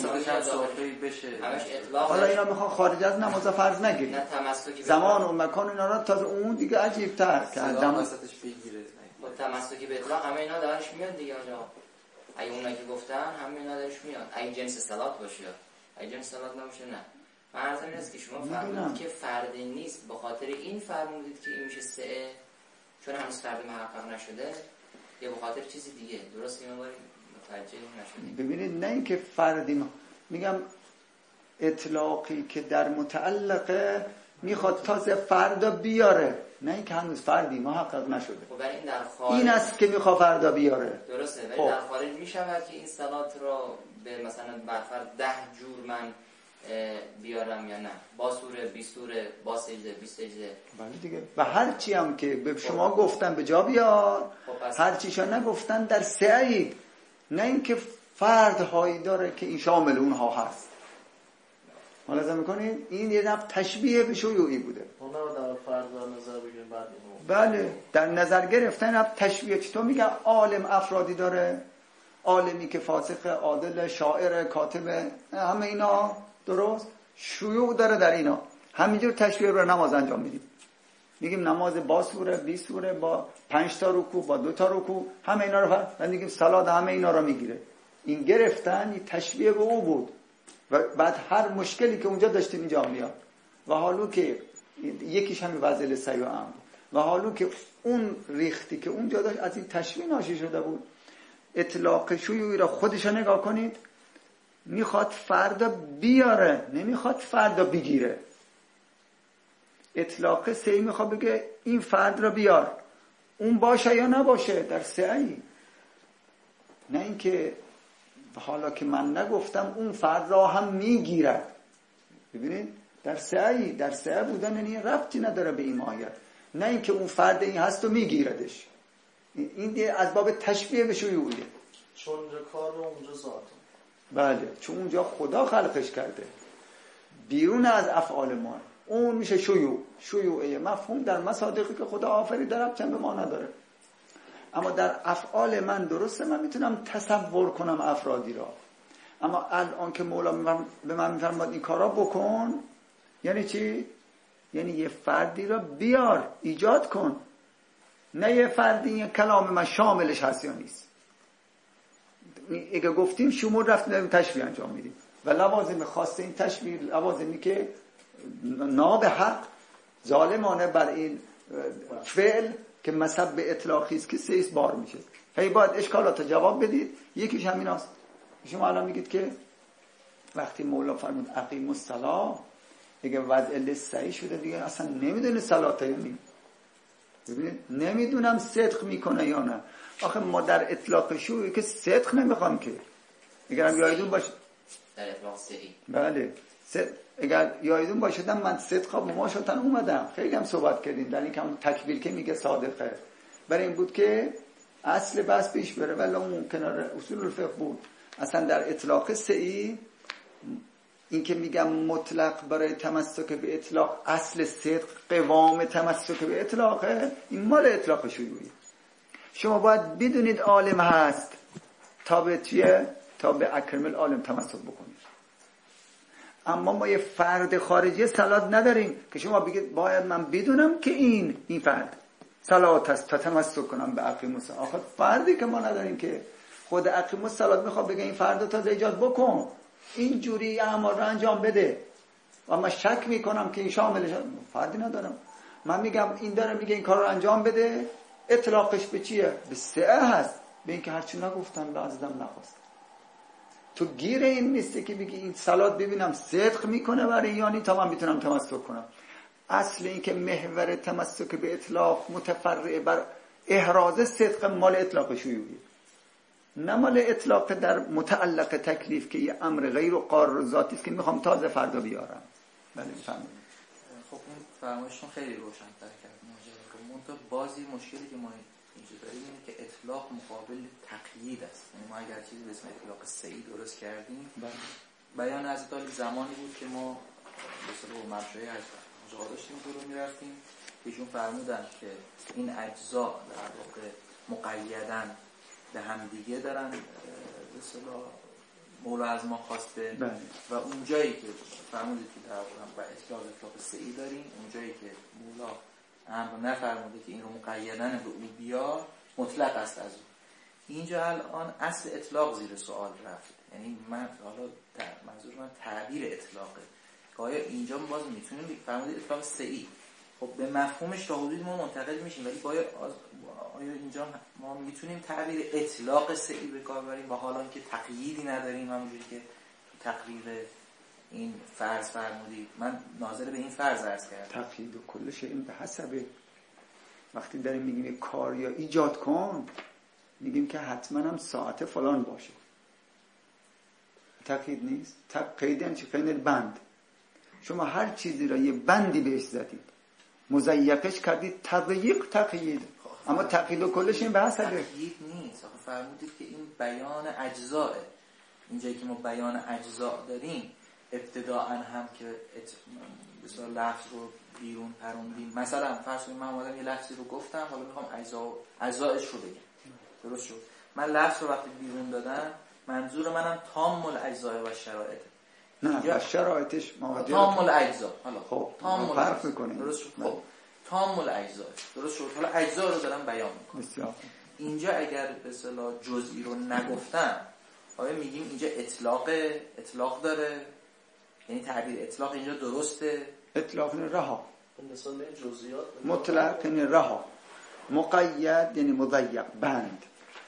حالا اینا میخوان خارج از نماز فرض نگیرید، زمان و مکان اینا را تا اون دیگه عجیب تر که وسطش بگیره. با تمسکی به اطلاق همه اینا درش میاد دیگه. آنجا اگه اونا که گفتن همه اینا درش میاد. اگه جنس صلات باشه یا اگه جنس صلات نباشه نه. من عرض این است که شما فرمودید که فرد نیست، به خاطر این فرمودید که این میشه سه چون هنوز فرد محقق نشده یا به خاطر چیزی دیگه. درست اینو داریم متوجه نشدیم. ببینید نه اینکه فردی میگم اطلاقی که در متعلقه میخواد تازه فردا بیاره، نه اینکه هنوز فردی محقق نشده. خب این در خارج این است که میخواد فردا بیاره. درسته ولی در خارج میشود که این صلات را به مثلا برفرض 10 جور من بیارم یا نه، با سوره، بی سوره، با سجده، بی سجده. بله دیگه. و هر چی هم که به شما گفتن به جا بیار، هر چیشا نگفتن در سعی، نه اینکه فردهایی داره که این شامل اونها هست. ملاحظه میکنید این یه نوع تشبیه به شیوعی بوده. اون رو در فرد نظر بگیریم بعد بله در نظر گرفتن نوع تشبیه. چطور میگن عالم افرادی داره؟ عالمی که فاسق، عادل، شاعر، کاتب، همه اینا درست شیوع داره در اینا. همینجور تشبیه رو نماز انجام میدیم. میگیم نماز با سوره، بی سوره، با 5 تا رکوع، با 2 تا رکوع، همه اینا رو بعد میگیم صلات همه اینا رو میگیره. این گرفتن این تشبیه به او بود و بعد هر مشکلی که اونجا داشتیم اینجا میاد. و حالا که یکیش همین وضع سعی و امر و حالا که اون ریختی که اونجا داشت از این تشبیه ناشی شده بود. اطلاق شیوعی را خودشو نگاه کنید، میخواد فردا بیاره، نمیخواد فردا بگیره. اطلاق سعی میخواد بگه این فرد را بیار، اون باشه یا نباشه در سعی، نه اینکه حالا که من نگفتم اون فرد را هم میگیرد. ببینید در سعی بودن یعنی ربطی نداره به این آیت، نه اینکه اون فرد این هست و میگیردش. این از باب تشبیه به شیوعیه، چون اونجا کار رو اونجا ذات. بله، چون اونجا خدا خلقش کرده بیرون از افعال ما، اون میشه شیوعیه. مفهوم در مصادیقی که خدا آفرید در ربطی به ما نداره. اما در افعال من درسته، من میتونم تصور کنم افرادی را، اما الان که مولا به من میفرماد این کارا بکن، یعنی چی؟ یعنی یه فردی را بیار، ایجاد کن، نه یه فردی یه کلام من شاملش هست یا نیست. اگه گفتیم شمول رفتیم تشبیه انجام میدیم و لوازم خاص این تشبیه لوازمی که ناب حق ظالمانه بر این فعل که مصب به اطلاقی است که 3 بار میشه. هی باید اشکالات جواب بدید. یکیش همین است. شما الان میگید که وقتی مولا فرمود اقیم الصلاة، اگه وضع لسعی شده دیگه اصلا نمیدونه صلات یعنی، ببینید نمیدونم صدق میکنه یا نه. آخه ما در اطلاق شویی که صدق نمیخوام که، اگرم یایدون باشه در اطلاق سعی، بله اگر یایدون باشدم من صدقا مماشاتن اومدم، خیلی هم صحبت کردیم در این که تکبیر که میگه صادقه، برای این بود که اصل بس پیش بره، ولی اون کنار اصول الفقه بود. اصلا در اطلاق سعی این که میگم مطلق برای تمسک به اطلاق، اصل صدق قوام تمسک به اطلاقه، این مال اطلاق شیوعی. شما باید بدونید عالم هست تا به چیه؟ تا به اکرم العالم تمسک بکنید. اما ما یه فرد خارجی صلات نداریم که شما بگید باید من بدونم که این فرد صلات است تا تمسک کنم به اقیم الصلاة. آخه فردی که ما نداریم که خود اقیم الصلاة میخواد بگه این فرد رو تا ایجاد بکن، این جوری اعمال رو انجام بده و من شک میکنم که این شاملش فردی ندارم. من میگم این داره میگه این کار رو انجام بده، اطلاقش به چیه؟ به سعه هست، به این که هرچی نگفتن لازم نخواست. تو گیر این نیسته که بگی این صلات ببینم صدق میکنه برای یعنی تا من میتونم تمسک کنم. اصل این که محور تمسک به اطلاق متفرع بر احراز صدق مال اطلاق شیوعی، نه مال اطلاق در متعلق تکلیف که یه امر غیر و قرار ذاتی است که میخوام تازه فردا بیارم. بله بفرمایید. خب این فرمایشتون خیلی روشن‌تر کرد ماجرا. منتها بازی مشکلی که ما اینجا داریم اینه که اطلاق مقابل تقیید است. یعنی ما اگر چیزی به اسم اطلاق سعی درست کردیم، بیان از زمانی بود که ما مثلا مرجعی از جا داشتیم رو میرفتیم که ایشون فرمودن که این اجزا در واقع مقیدن به هم دیگه دارن به اصطلاح مولا از ما خواسته و اون جایی که فرمودید که در واقع اطلاق سعی داریم، اون جایی که مولا امر نفرموده که این رو مقیدن به او بیا، مطلق است از اون. اینجا الان اصل اطلاق زیر سوال رفت. یعنی من حالا منظور من تعبیر اطلاقه که آیا اینجا باز میتونیم فرمودید اطلاق سعی، خب به مفهومش تا حدودی ما منتقل میشیم، ولی آیا اینجا ما میتونیم تعبیر اطلاق سعی به کار ببریم با حالا که تقییدی نداریم، همونجوری که تو تقریر این فرض فرمودید؟ من ناظر به این فرض عرض کردم. تقیید و کلش این به حسب وقتی داریم میگیم کار یا ایجاد کن، میگیم که حتما هم ساعت فلان باشه. تقیید نیست. تقیید یعنی چی؟ قید بند. شما هر چیزی را یه بندی بهش زدید، مضیقش کردید، تقیید. اما تقیید و کلش این به حسب تقیید نیست. آخه فرمودید که این بیان اجزاه. اینجایی که ما بیان اجزا داریم ابتداءً هم که بسیار لفظ رو بیرون پروندیم. مثلا فرض کنید من اومدم یه لفظی رو گفتم، حالا میخوام اجزایش رو بگم. درست شد؟ من لفظ رو وقتی بیرون دادم، منظور منم تام الاجزا و شرایط. نه و شرایطش تام الاجزا. حالا خب تام فرق می‌کنه. درست شد؟ خب تام الاجزا. درست شد؟ حالا اجزا رو دارم بیان می‌کنم. بسیار. اینجا اگر به اصطلاح جزئی رو نگفتم، آیا میگیم اینجا اطلاق داره؟ یعنی تعبیر اطلاق اینجا درسته؟ اطلاق رها. مثلا جزئیات مطلق یعنی رها. مقید یعنی مضیق، بند.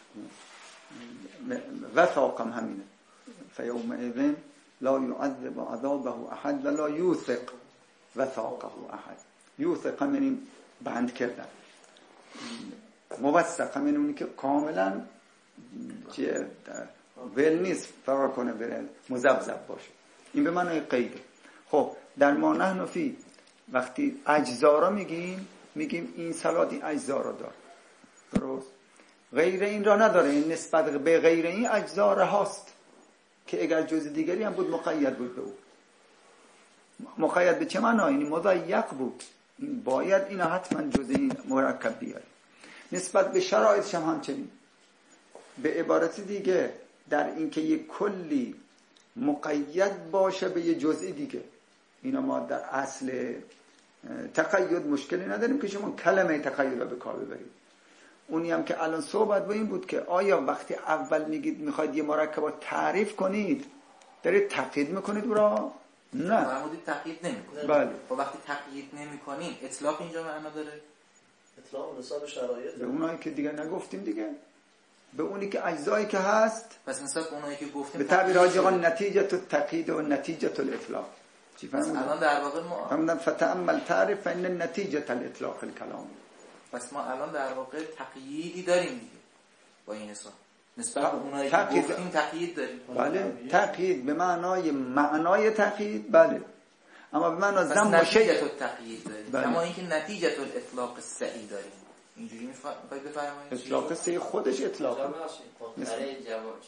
وثاقم همینه. فیومئذ لا يعذب عذابه احد ولا یوثق وثاقه احد. یوثق یعنی بند کردن. موثق یعنی اونی که کاملا ول نیست فرار کنه بره مذبذب باشه. این به معنای قیده. خب در ما نحن فی وقتی اجزا را میگیم این صلات این اجزا را داره، درست؟ غیر این را نداره. این نسبت به غیر این اجزا رهاست که اگر جزء دیگری هم بود مقید بود به او. مقید به چه معنا؟ یعنی مضیق بود، این باید اینا حتما جزء این مرکب بیاره. نسبت به شرایطش هم همچنین. به عبارت دیگه در اینکه یک کلی مقید باشه به یه جزء دیگه، اینا ما در اصل تقید مشکلی نداریم که شما کلمه تقید را به کار ببرید. اونی هم که الان صحبت با این بود که آیا وقتی اول میخواید یه مرکب تعریف کنید دارید تقیید میکنید او را؟ نه، فرمودید تقیید نمیکنید. بله. و وقتی تقیید نمیکنیم اطلاق اینجا معنا داره؟ اطلاق نسبت به شرایط به اونایی که دیگه نگفتیم دیگه، به اونی که اجزایی که هست، پس نسبت به اونایی که گفتیم به تعبیر حاجی آقا نتیجه التقیید و نتیجه الاطلاق. چی فهمیدید؟ الان در واقع ما فهمیدم فتأمل تعرف فإن نتیجه الاطلاق الکلام. پس ما الان در واقع تقییدی داریم دیگه با این حساب نسبت به اونایی که گفتیم تقیید داریم. بله، تقیید به معنای تقیید، بله، اما به معنای ضم و نتیجه التقیید داریم. بله. اما اینکه نتیجه الاطلاق سعی داریم اینجوری میخواید بفرمایید؟ اطلاق سعی خودش اطلاق برای جواب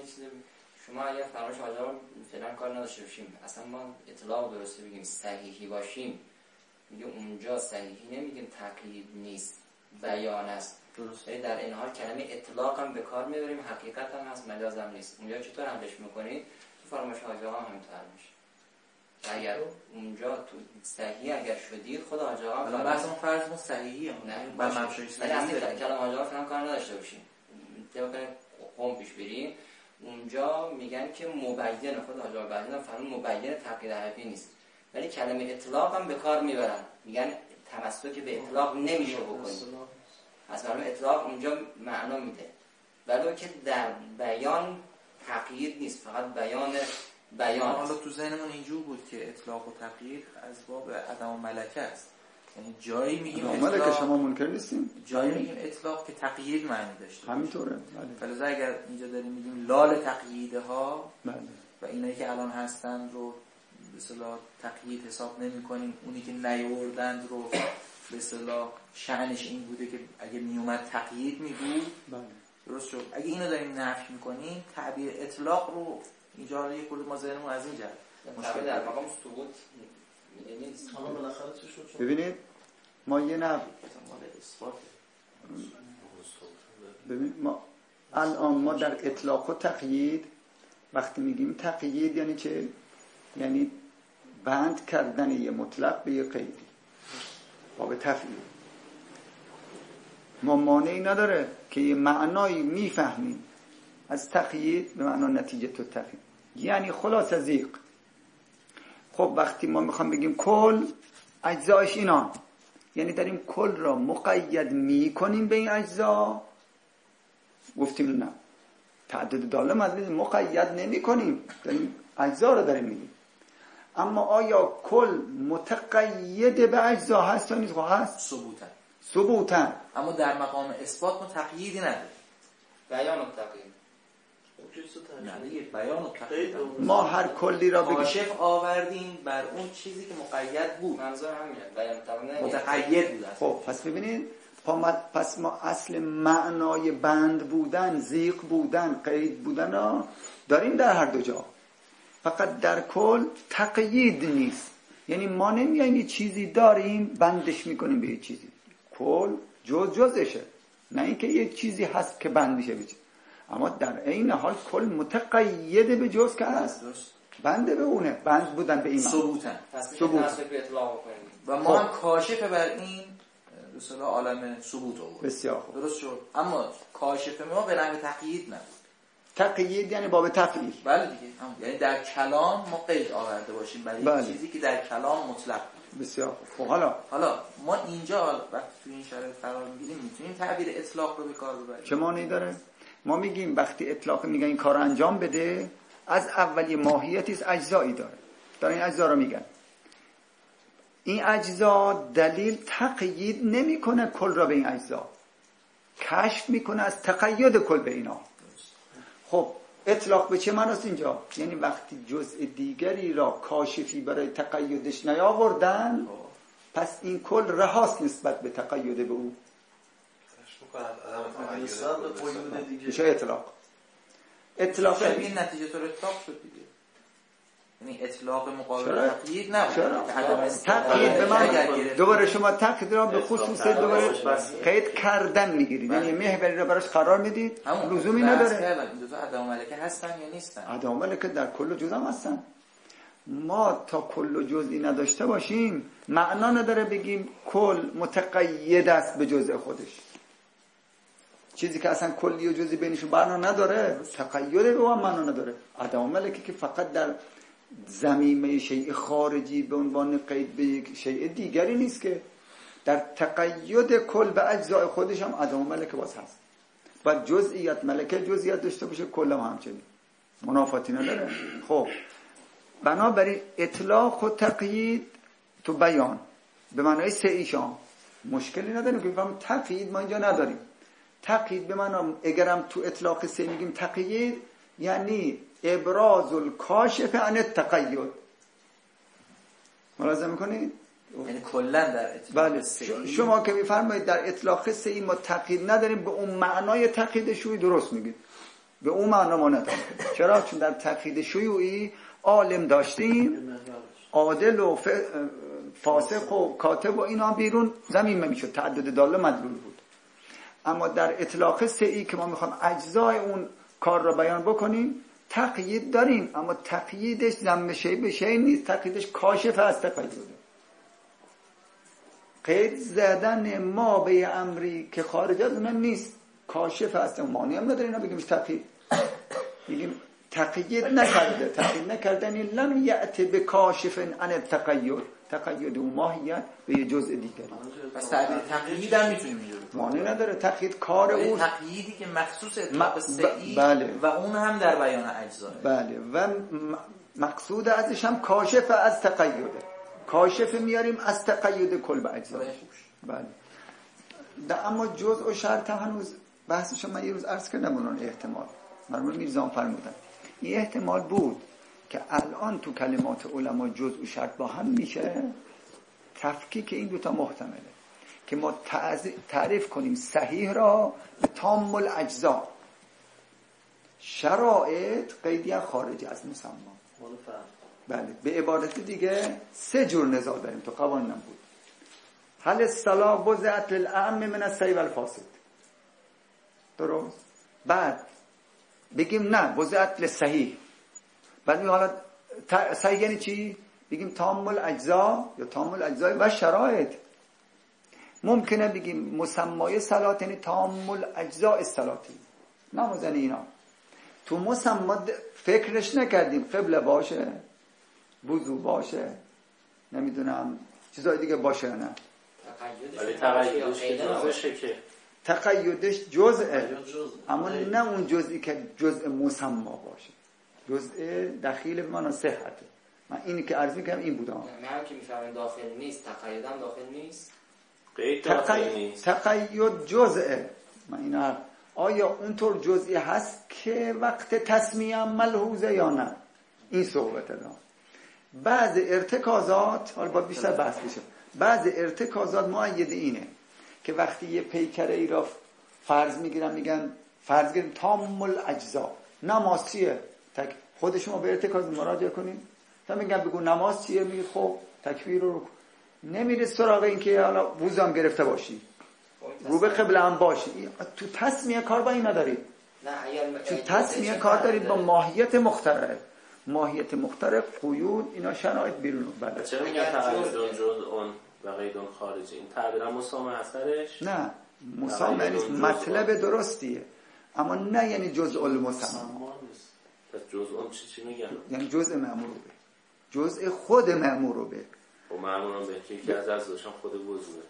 شما اگر فرمایش حاجی رو فعلا کار نداشته باشیم، اصلا ما اطلاق درسته بگیم صحیحی باشیم، میگه اونجا صحیحی نمیگیم تقیید نیست، بیان است. درسته. در این حال کلمه اطلاق هم به کار میبریم، حقیقت هم هست، مجاز هم نیست. اونجا چطور حلش میکنید؟ تو فرمایش حاجی هم همینطور میشه. اگر اونجا تو صحیح اگر شدید خود حاجی هم الان بحثمون فرضمون صحیحیه، نه با مبشوی صحیح اصلا کلمه حاجی ها فعلا کار نداشته باشیم، طبق قوم پیش بریم. اونجا میگن که مبین، خود حاجی بعدن فرمون مبین تقیید حرفی نیست، ولی کلمه اطلاق هم به کار میبرن، میگن تمسک به اطلاق نمیشه بکنید. اصلا اطلاق اونجا معنا میده، ولی که در بیان تقیید نیست، فقط بیان. حالا تو ذهنمون اینجور بود که اطلاق و تقیید از باب عدم و ملکه است، یعنی جایی میگیم اطلاق، ملکه شما منکر نیستیم، جایی میگیم اطلاق که تقیید معنی داشته، همینطوره. بله. فلذا اگر اینجا داریم میگیم لال تقییده ها، بله، و اینایی که الان هستند رو به اصطلاح تقیید حساب نمی کنیم، اونی که نیاوردند رو به اصطلاح شأنش این بوده که اگه میومد تقیید میگود. بله، درست شد. اگه اینو داریم نفی میکنیم تعبیر اطلاق رو اینجا یک خورده ما ذهنمون از این جهت مشکل در مقام ثبوت نیست. حالا بالاخره چی شد؟ ببینید ما یه نوع ببینید ما الان ما در اطلاق و تقیید وقتی میگیم تقیید یعنی چه؟ یعنی بند کردن یه مطلق به یه قیدی باب تفعیل. ما مانعی نداره که یه معنایی میفهمیم از تقیید به معنا نتیجه تو تفعیل، یعنی خلاص ضیق. خب وقتی ما میخوام بگیم کل اجزایش اینا، یعنی داریم کل را مقید میکنیم به این اجزا، گفتیم نه تعدد داله مدلید مقید نمی کنیم، داریم اجزا را داریم میگیم. اما آیا کل متقید به اجزا هست یا نیست؟ هست، ثبوتاً. اما در مقام اثبات ما تقییدی نداریم. بیان و تقیید نه دیگه، بیان و تقیید ما هر کلی را بگیم کاشف آوردیم بر اون چیزی که مقید بود، منظور همینه، بیان و تقیید متقید بود. خب پس ببینید پس ما اصل معنای بند بودن، ضیق بودن، قید بودن را داریم در هر دو جا، فقط در کل تقیید نیست. یعنی ما نمیایم یه چیزی داریم بندش میکنیم به یه چیزی، کل جزشه، نه اینکه یه چیزی هست که بند میشه بچه. اما در این حال کل متقید به جز که هست، بنده به اونه، بند بودن به این ثبوتن. و ما هم کاشف بر این رسول عالم ثبوت آورد. بسیار خوب، درست شد. اما کاشف ما به نحو تقیید نبود. تقیید یعنی باب تفعیل. بله دیگه، یعنی در کلام ما قید آورده باشیم برای چیزی که در کلام مطلق بود. بسیار خوب. حالا ما اینجا وقتی تو این شرایط قرار میگیریم میتونیم تعبیر اطلاق رو به کار ببریم. چه معنی داره؟ ما میگیم وقتی اطلاق میگن این کار انجام بده، از اولی ماهیتی است، اجزایی داره. در این اجزا رو میگن. این اجزا دلیل تقیید نمیکنه کل را به این اجزا، کشف میکنه از تقید کل به اینا. خب اطلاق به چه معناست اینجا؟ یعنی وقتی جزء دیگری را کاشفی برای تقیدش نیاوردن، پس این کل رهاست نسبت به تقید به او. میشه اطلاق این نتیجه طور اطلاق شد دیگه. یعنی اطلاق مقابل تقیید نه. تقیید به من دوباره شما تقیید را به خصوص دوباره قید کردن میگیرید، یعنی محوری را براش قرار میدید، لزومی نداره. این دو عدم ملکه هستن یا نیستن؟ عدم ملکه در کل و جز هم هستن. ما تا کل و جزئی نداشته باشیم معنا نداره بگیم کل متقید است به جزء خودش. چیزی که اصلا کلی و جزئی بینشون معنا نداره، تقید به اون معنا نداره. عدم ملکه که فقط در ضمیمه شیء خارجی به عنوان قید به یک شیء دیگری نیست، که در تقید کل به اجزای خودش هم عدم ملکه باز هست. و جزئیات ملکه جزئیات داشته باشه، کل هم همچنین، منافاتی نداره. خب بنابراین اطلاق و تقیید تو بیان به معنای سعیشان مشکلی نداریم که بفهم تقیید ما اینجا نداریم. تقیید به معنی اگرم تو اطلاق سه میگیم تقیید یعنی ابراز الکاشف عن التقید. ملاحظه میکنید؟ یعنی کلا در اطلاق سه شما که میفرمایید در اطلاق سه ما تقیید نداریم، به اون معنای تقیید شیوعی درست میگید، به اون معنا ما نداریم. چرا؟ چون در تقیید شیوعی عالم داشتیم، عادل و فاسق و کاتب و اینا بیرون ضمیمه میشد، تعدد داله مدلول بود. اما در اطلاق سعی که ما میخوام اجزای اون کار را بیان بکنیم تقیید داریم، اما تقییدش ضم شیء به شیء نیست، تقییدش کاشف از تقییده. قید زدن ما به امری که خارج از اون نیست، کاشف است. معنی هم نداره اینا بگیم تقیید، میگیم تقیید نکرده. تقیید نکردن لم یأتی بکاشف عن التقید، تقید و ماهیت به یه جزء دیگه. پس تعبیر تقیید هم میتونیم اینجوری معنی نداره. تقیید کار او تقییدی که مخصوص اطلاق سعی بله. و اون هم در بیان اجزا. بله و مقصود ازش هم کاشف از تقیده. کاشف میاریم از تقید کل به اجزا. بله. اما جزء و شرط هنوز بحثش من یه روز عرض کردم اون احتمال. مرحوم میرزا فرمودن این احتمال بود که الان تو کلمات علما جزء و شرط با هم میشه، تفکیک این دوتا محتمله که ما تعریف کنیم صحیح را به تام الاجزا، شرایط قیدی خارج از مسمى. بله. به عبارت دیگه سه جور نزاع داریم تو قوانینم بود. هل الصلاة وضعت للأعم من الصحیح و الفاسد، درست؟ بعد بگیم نه وضعت للصحیح، بعد حالا صحیح یعنی چی؟ بگیم تام الاجزا یا تام الاجزا و شرایط. ممکنه بگیم مسمای صلات یعنی تام الاجزا الصلاتی، نمازن اینا تو مسمى فکرش نکردیم، قبله باشه، وضو باشه، نمیدونم چیزای دیگه باشه، نه تقیدش جزءه، اما نه اون جزئی که جزء مسمى باشه، جزء دخیل به معنی صحته. من اینی که عرض میکنم این بودم. من که میفهمم داخل نیست، تقیدم داخل نیست، قید داخل نیست، تقید جزءه. من اینا آیا اونطور جزئی هست که وقت تسمیه ملحوظه یا نه؟ این صحبت دارم. بعض ارتکازات، حالا با بیشتر بحث بشه، بعض ارتکازات مؤید اینه که وقتی یه پیکره ای را فرض میگیرن میگن فرض گیریم تام الاجزا، نماز چیه؟ خود شما به ارتکاز مراجعه کنید تا میگن بگو نماز چیه، میگید خب تکبیر رو نمیره سراغ این که حالا وضو هم گرفته باشی، رو به قبله هم باشی. تو تسمیه کار با این نداری، تو تسمیه کار دارید با ماهیت مخترع. ماهیت مخترع قیود اینا شرایط بیرون. بله چرا میگن تقیید جز اون و قید خارجی؟ این تعبیر مسامه اثرش نه مسامه نیست، مطلب درستیه اما نه یعنی جزء المسمى. پس جزء اون چی میگن؟ یعنی جزء مأمور به، جزء خود مأمور به. و مأمورم به که از داشتم خود وضوه.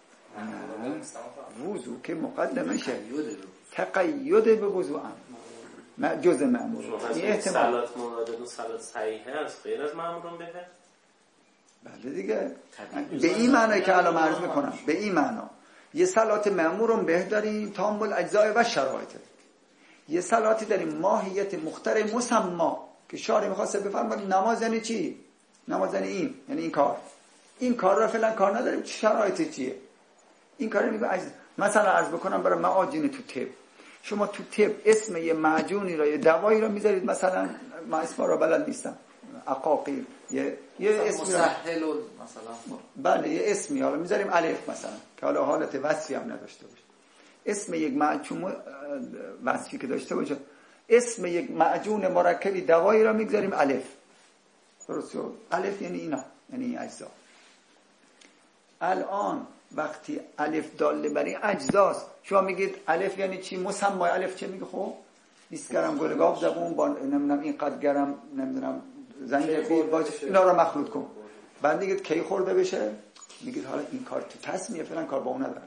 وضو که مقدمشه، تقید به وضو هم جزء مأمور. این احتمال صلات مراد صلات صحیحه است غیر از مأمورم به. بله دیگه به این معنی که الان عرض میکنم، به این معنا یه صلات مأمورم به داریم تام الاجزاء و شرایط، یه صلاتی داریم ماهیت مخترع مسما که شارع میخواسته بفرماد نماز یعنی چی؟ نماز یعنی این، یعنی این کار را فعلا کار نداریم، شرایط چیه؟ این کار میگه مثلا عرض بکنم برای معاجین تو طب، شما تو طب اسم یه معجونی را یه دوایی را میذارید، مثلا من اسم را بلد نیستم، عقاقیر یه اسمی مسهل مثلا، بله یه اسمی حالا میذاریم الف مثلا که حالا حالت وصفی هم نداشته باشه، اسم یک معجون وصفی که داشته باشه، اسم یک معجون مرکبی دوایی را میذاریم الف. درسته؟ الف یعنی اینا، یعنی این اجزا. الان وقتی الف داله برای اجزاست، شما میگید الف یعنی چی؟ مسمای الف چه میگه؟ خب 20 گرم گلگاف زبون با نمیدونم اینقدر گرم نمیدونم زنجبیل باشه، اینا رو مخلوط کن. بعد میگید کی خورده بشه؟ میگید حالا این کار تو تصمیه فلان کار با اون ندارن.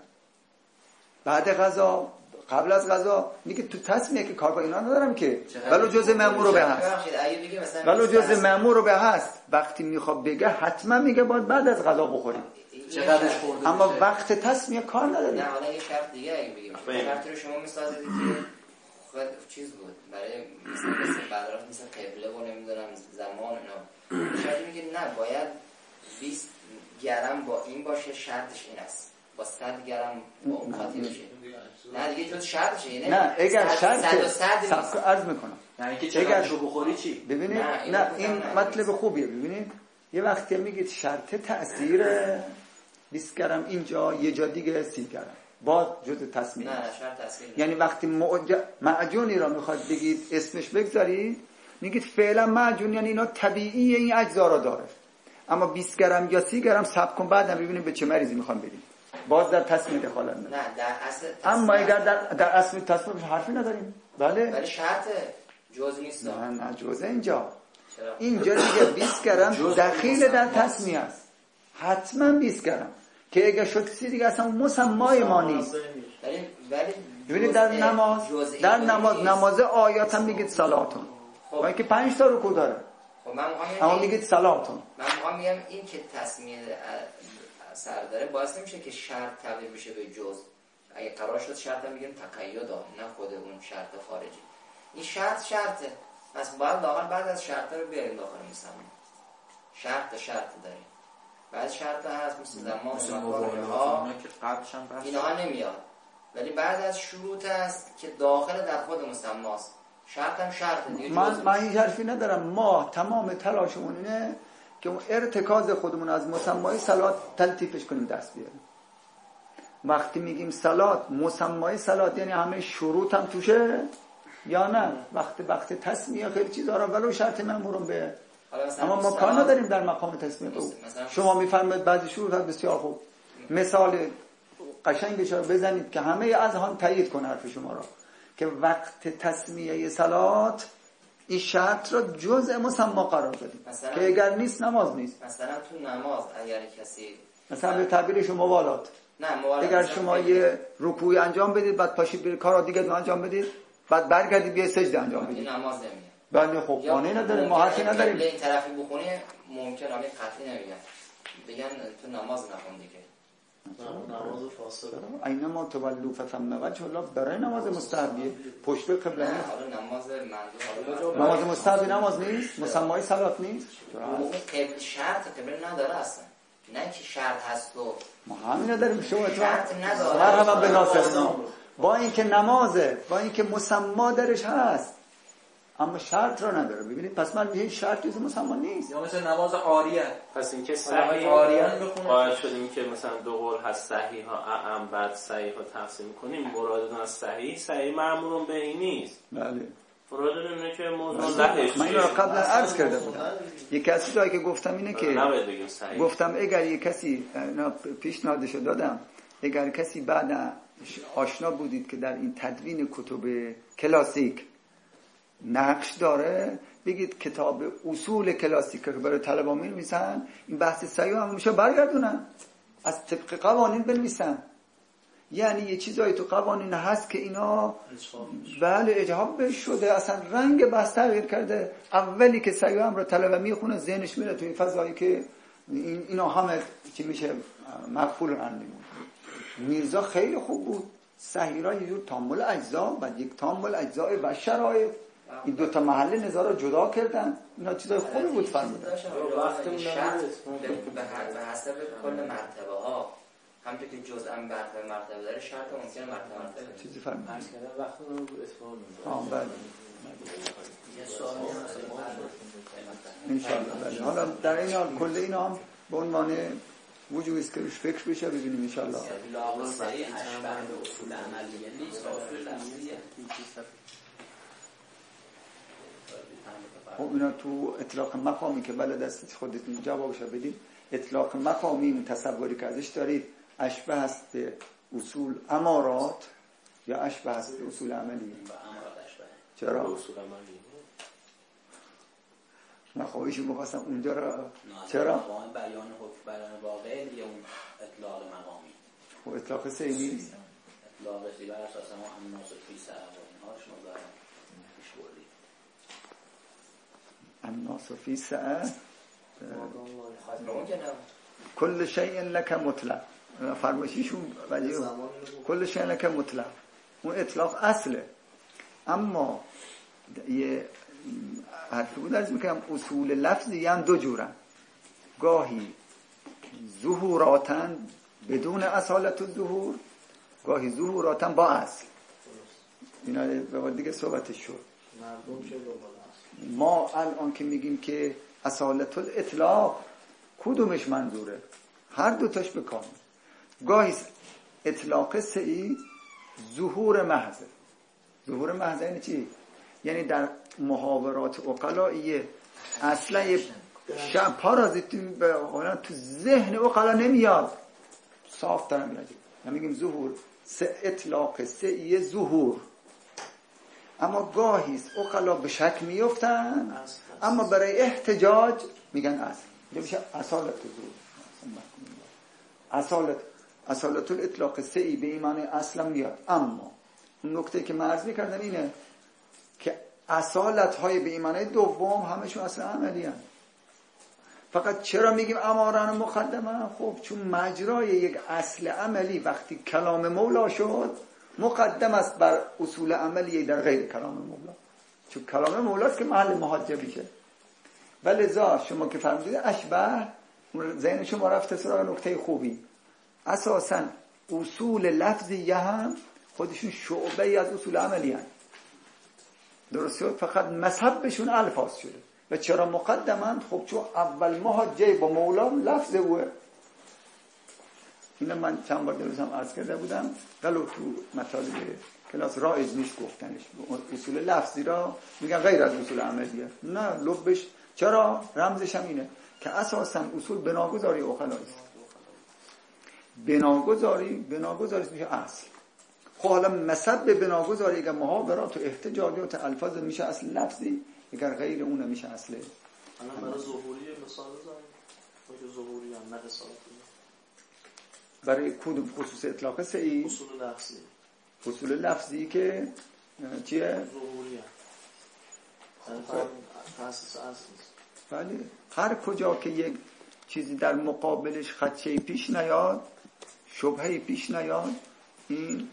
بعد غذا، قبل از غذا میگه تو تصمیه که کار با اینا ندارم که، ولو جزء مأمور رو به هست، ولو جزء مأمور رو به هست. وقتی میخواد بگه حتما میگه باید بعد از غذا بخوریم، چقدرش خورده اما بشه. وقت تصمیه کار نداره. نه حالا یه شرط دیگه اگه بگیم، شرط رو شما میسازید که خود چیز بود برای مثل بدرات مثل قبله و نمیدونم زمان اینا، شرط میگه نه باید 20 گرم با این باشه، شرطش این است، با 100 گرم با اون قاطی بشه. نه دیگه جز شرطشه، یعنی نه اگر شرط نیست. عرض میکنم نه اینکه چقدرش رو بخوری چی؟ ببینید نه این مطلب خوبیه. ببینید یه وقتی میگید شرط تأثیر 20 گرم اینجا، یه جا دیگه 30 گرم باز جزء تصمیم. نه شرط تأثیر. یعنی وقتی معجونی را میخواد بگید اسمش بگذارید، میگید فعلا معجون یعنی اینا طبیعی این اجزا را داره، اما 20 گرم یا 30 گرم صبر کن بعدم ببینیم به چه مریضی میخوام بریم، باز در تصمیم دخالت نداره. نه در اصل اما اگر در اصل تصمیم حرفی نداریم. بله ولی شرط جز نیست. نه جزء اینجا چرا؟ اینجا دیگه 20 گرم دخیل در تصمیه است، حتما 20 گرم که اگه شد 30 دیگه اصلا مسمای ما نیست. ولی ببینید در نماز آیات هم میگید صلاتون، با اینکه 5 تا رکوع داره، اما میگید صلاتون. من میگم این که تصمیه سر داره باعث نمیشه که شرط تبدیل بشه به جز. اگه قرار شد شرط هم میگیم تقید نه خود اون شرط خارجی. این شرطه، پس باید لااقل بعد از شرط رو بیاریم داخل مسمى. شرط داریم، بعد شرط هست مثل زمان و مکان که قبلش هم بحث اینها نمیاد، ولی بعد از شروط هست که داخل در خود مسمى است. شرط هم شرطه دیگه. من این حرفی ندارم، ما تمام تلاشمون اینه که اون ارتکاز خودمون از مسمای صلات تلطیفش کنیم دست بیاریم. وقتی میگیم صلات، مسمای صلات یعنی همه شروط هم توشه یا نه؟ وقت تسمیه خیلی چیزا را ولو شرط مأمورم به، اما ما کار نداریم در مقام تسمیه. شما میفرمایید بعضی شروط هست بسیار خوب، مثال قشنگش رو بزنید که همه اذهان تایید کنه حرف شما را که وقت تسمیه صلات این شرط را جزء مسمى قرار بدیم که اگر نیست نماز نیست. مثلا تو نماز اگر کسی مثلا به تعبیر شما موالات، اگر شما یه رکوعی انجام بدید بعد پاشید به کار دیگه انجام بدید بعد برگردید بیاید سجده انجام بدید، این نماز نمیاد. بله خب مانعی نداره، ما حرفی نداریم. این طرفی بخونی ممکنه ولی قطعی نمیگن، بگن تو نماز نخوندی که نماز فاصله اینما تولوا فثم وجه الله برای نماز مستحبیه، پشت به قبله نیست. حالا نماز منظور نماز مستحبی نماز نیست، مسمای صلات نیست. قبل شرط قبل نداره اصلا، نه که شرط هست و ما همین نداریم. شما شرط نداره. مرحبا به ناصر، با اینکه نمازه، با اینکه مسما درش هست اما شرط را نداره. ببینید پس من میگم شرط جز مسما نیست. یا مثل نماز عاریه، پس این که صحیح عاریان بخونه قائل شدیم که مثلا دو قول هست صحیح ها اعم بعد صحیح ها تقسیم کنیم، مراد از صحیح معمول به این نیست. بله مراد اینه که موضوع لحش. من اینو قبلا عرض کرده بودم. یک کسی جایی که گفتم اینه که گفتم اگر یک کسی پیشنهادشو دادم، اگر کسی بعد آشنا بودید که در این تدوین کتب کلاسیک نقش داره، بگید کتاب اصول کلاسیک که برای طلبا می‌نویسن این بحث صحیح هم میشه برگردونن، از طبق قوانین بنویسن. یعنی یه چیزایی تو قوانین هست که اینا بله اجحاف بهش شده، اصلا رنگ بحث تغییر کرده. اولی که صحیح هم رو طلبه میخونه ذهنش میره توی فضایی که اینا همه چی میشه مقفول عندیم. میرزا خیلی خوب بود، صحیح یه جور تامل اجزا و یک تامل اجزای و شرایط، این دوتا محل نظر رو جدا کردن. اینا چیزای خوبی بود فرمودن. به حسب کل مرتبه ها، همونطور که جزء مرتبه داره شرط ممکنه مرتبه چیزی فرمودن. وقتی رو اصفهان بله انشاءالله. بله حالا در این حال کل اینا هم به عنوان وجوهی است که روش فکر بشه ببینیم انشاءالله. لاغسایی اشبه به اصول عملیه نیست، اصول لفظیه. خب اینا تو اطلاق مقامی که بلد هستید خودتون جوابش بدید. اطلاق مقامی این تصوری که ازش دارید اشبه هست به اصول امارات یا اشبه هست به اصول عملی؟ با امارات اشبه. چرا؟ اصول عملی من خواهیشو بخواستم اونجا را چرا؟ بیان حکم بیان واقع دیگه اون اطلاق مقامی. خب اطلاق سهی نیست؟ اطلاق سهی بر اساس ما الناس فی سعه و اینها شما دارم پیش بردید. الناس فی سعه کل شیء لک مطلق فرمایشیشون ولی کل شیء لک مطلق اون اطلاق اصله. اما یه حرفی بود از میکنم اصول لفظی هم دو جورن، گاهی ظهوراتن بدون اصالت الظهور، گاهی ظهوراتن با اصل. اینا به دیگه صحبتش شد. ما الان که میگیم که اصالت الاطلاق کدومش منظوره؟ هر دوتاش بکن. گاهی اطلاق سعی ظهور محض. ظهور محض یعنی چی؟ یعنی در محاورات عقلاییه اصلا شب پارازیتی به تو ذهن عقلا نمیاد، صاف دارم میاد. نمیگیم ظهور، اطلاق سعی ظهور. اما گاهی عقلا به شک میفتن اما برای احتجاج میگن اصل. میشه اصالت ظهور. اصالت الاطلاق سعی به ایمان اصلا میاد. اما اون نکته که مرز میکردن اینه که اصالت های به ایمانه دوم همشون اصلا عملی هم. فقط چرا میگیم امارن و مقدمه؟ خب چون مجرای یک اصل عملی وقتی کلام مولا شد مقدم است بر اصول عملی در غیر کلام مولا، چون کلام مولاست که محل محاجه میشه. ولذا شما که فرمودید اشبه، ذهن شما رفته سراغ نکته خوبی. اساسا اصول لفظی هم خودشون شعبه ای از اصول عملی هم. درست شد؟ فقط مذهبشون الفاظ شده. و چرا مقدمند؟ خب چون اول محاجه با مولا لفظ اوه. اینو من چند بار درست هم عرض کرده بودم، ولو تو مطالب کلاس رایج نیست گفتنش. اصول لفظی را میگن غیر از اصول عملیه. نه لبش چرا؟ رمزش هم اینه که اساسا اصول بناگذاری عقلاییست. بناگذاری میشه اصل. خب حالا مذهب بناگذاری اگر محاورات و احتجاجات الفاظ میشه اصل لفظی، اگر غیر اونه میشه اصله. الان برای ظهوری مثال بزنیم که ظهوری هم نه حسابی برای کدوم خصوص اطلاق سعی؟ اصول لفظی که چیه؟ ظهوری هم تاسیس اصل. بله هر کجا که یک چیزی در مقابلش خدشه‌ای پیش نیاد، شبهه‌ای پیش نیاد، این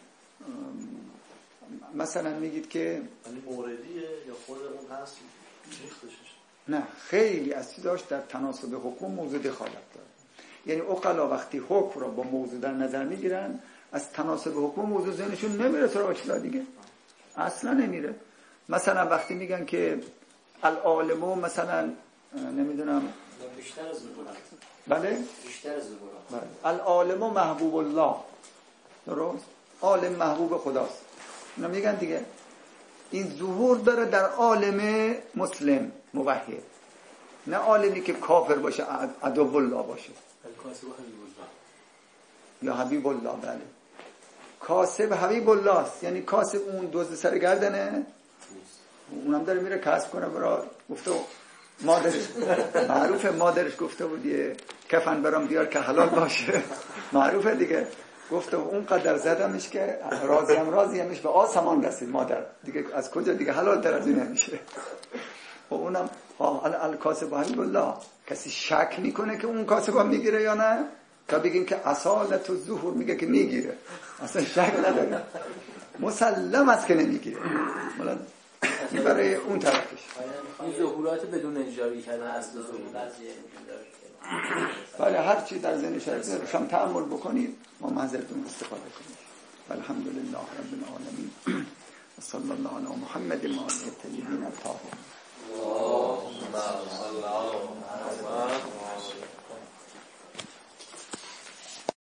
مثلا میگید که یعنی موردیه یا خود اون هست ریختشش؟ نه، خیلی از چیزاش در تناسب حکم موضوع دخالت داره. یعنی عقلا وقتی حکم را با موضوع در نظر میگیرن از تناسب حکم موضوع ذهنشون نمیره سراغ چیزا دیگه، اصلا نمیره. مثلا وقتی میگن که العالمو مثلا نمیدونم بیشتر از ظهورات. بله بیشتر از ظهورات. بله العالمو محبوب الله، درست؟ عالم محبوب خداست. اینا میگن دیگه این ظهور داره در عالم مسلم موحد، نه عالمی که کافر باشه عدو الله باشه یا حبیب الله. بله کاسب حبیب الله است، یعنی کاسب اون دزد سر گردنه، اونم داره میره کسب کنه. برای گفته مادرش معروفه، مادرش گفته بود یه کفن برام بیار که حلال باشه، معروفه دیگه. گفته اون قدر زدمش که راضیمش به آسمان رسید مادر دیگه، از کجا دیگه حلال تر از این نمیشه. و اونم الکاسب حبیب الله، کسی شک میکنه که اون کاسبا میگیره یا نه؟ تا بگیم که اصالت و ظهور میگه که میگیره، اصلا شک نداره، مسلم است که نمیگیره. این برای اون طرفش. این ظهورات بدون اجرایی کردن اصل ظهور. بله هر چی در ذهن شما شما تأمل بکنید ما معذرتون استفاده کنید. الحمدلله رب العالمین و صلی الله علی محمد و آله الطاهرین.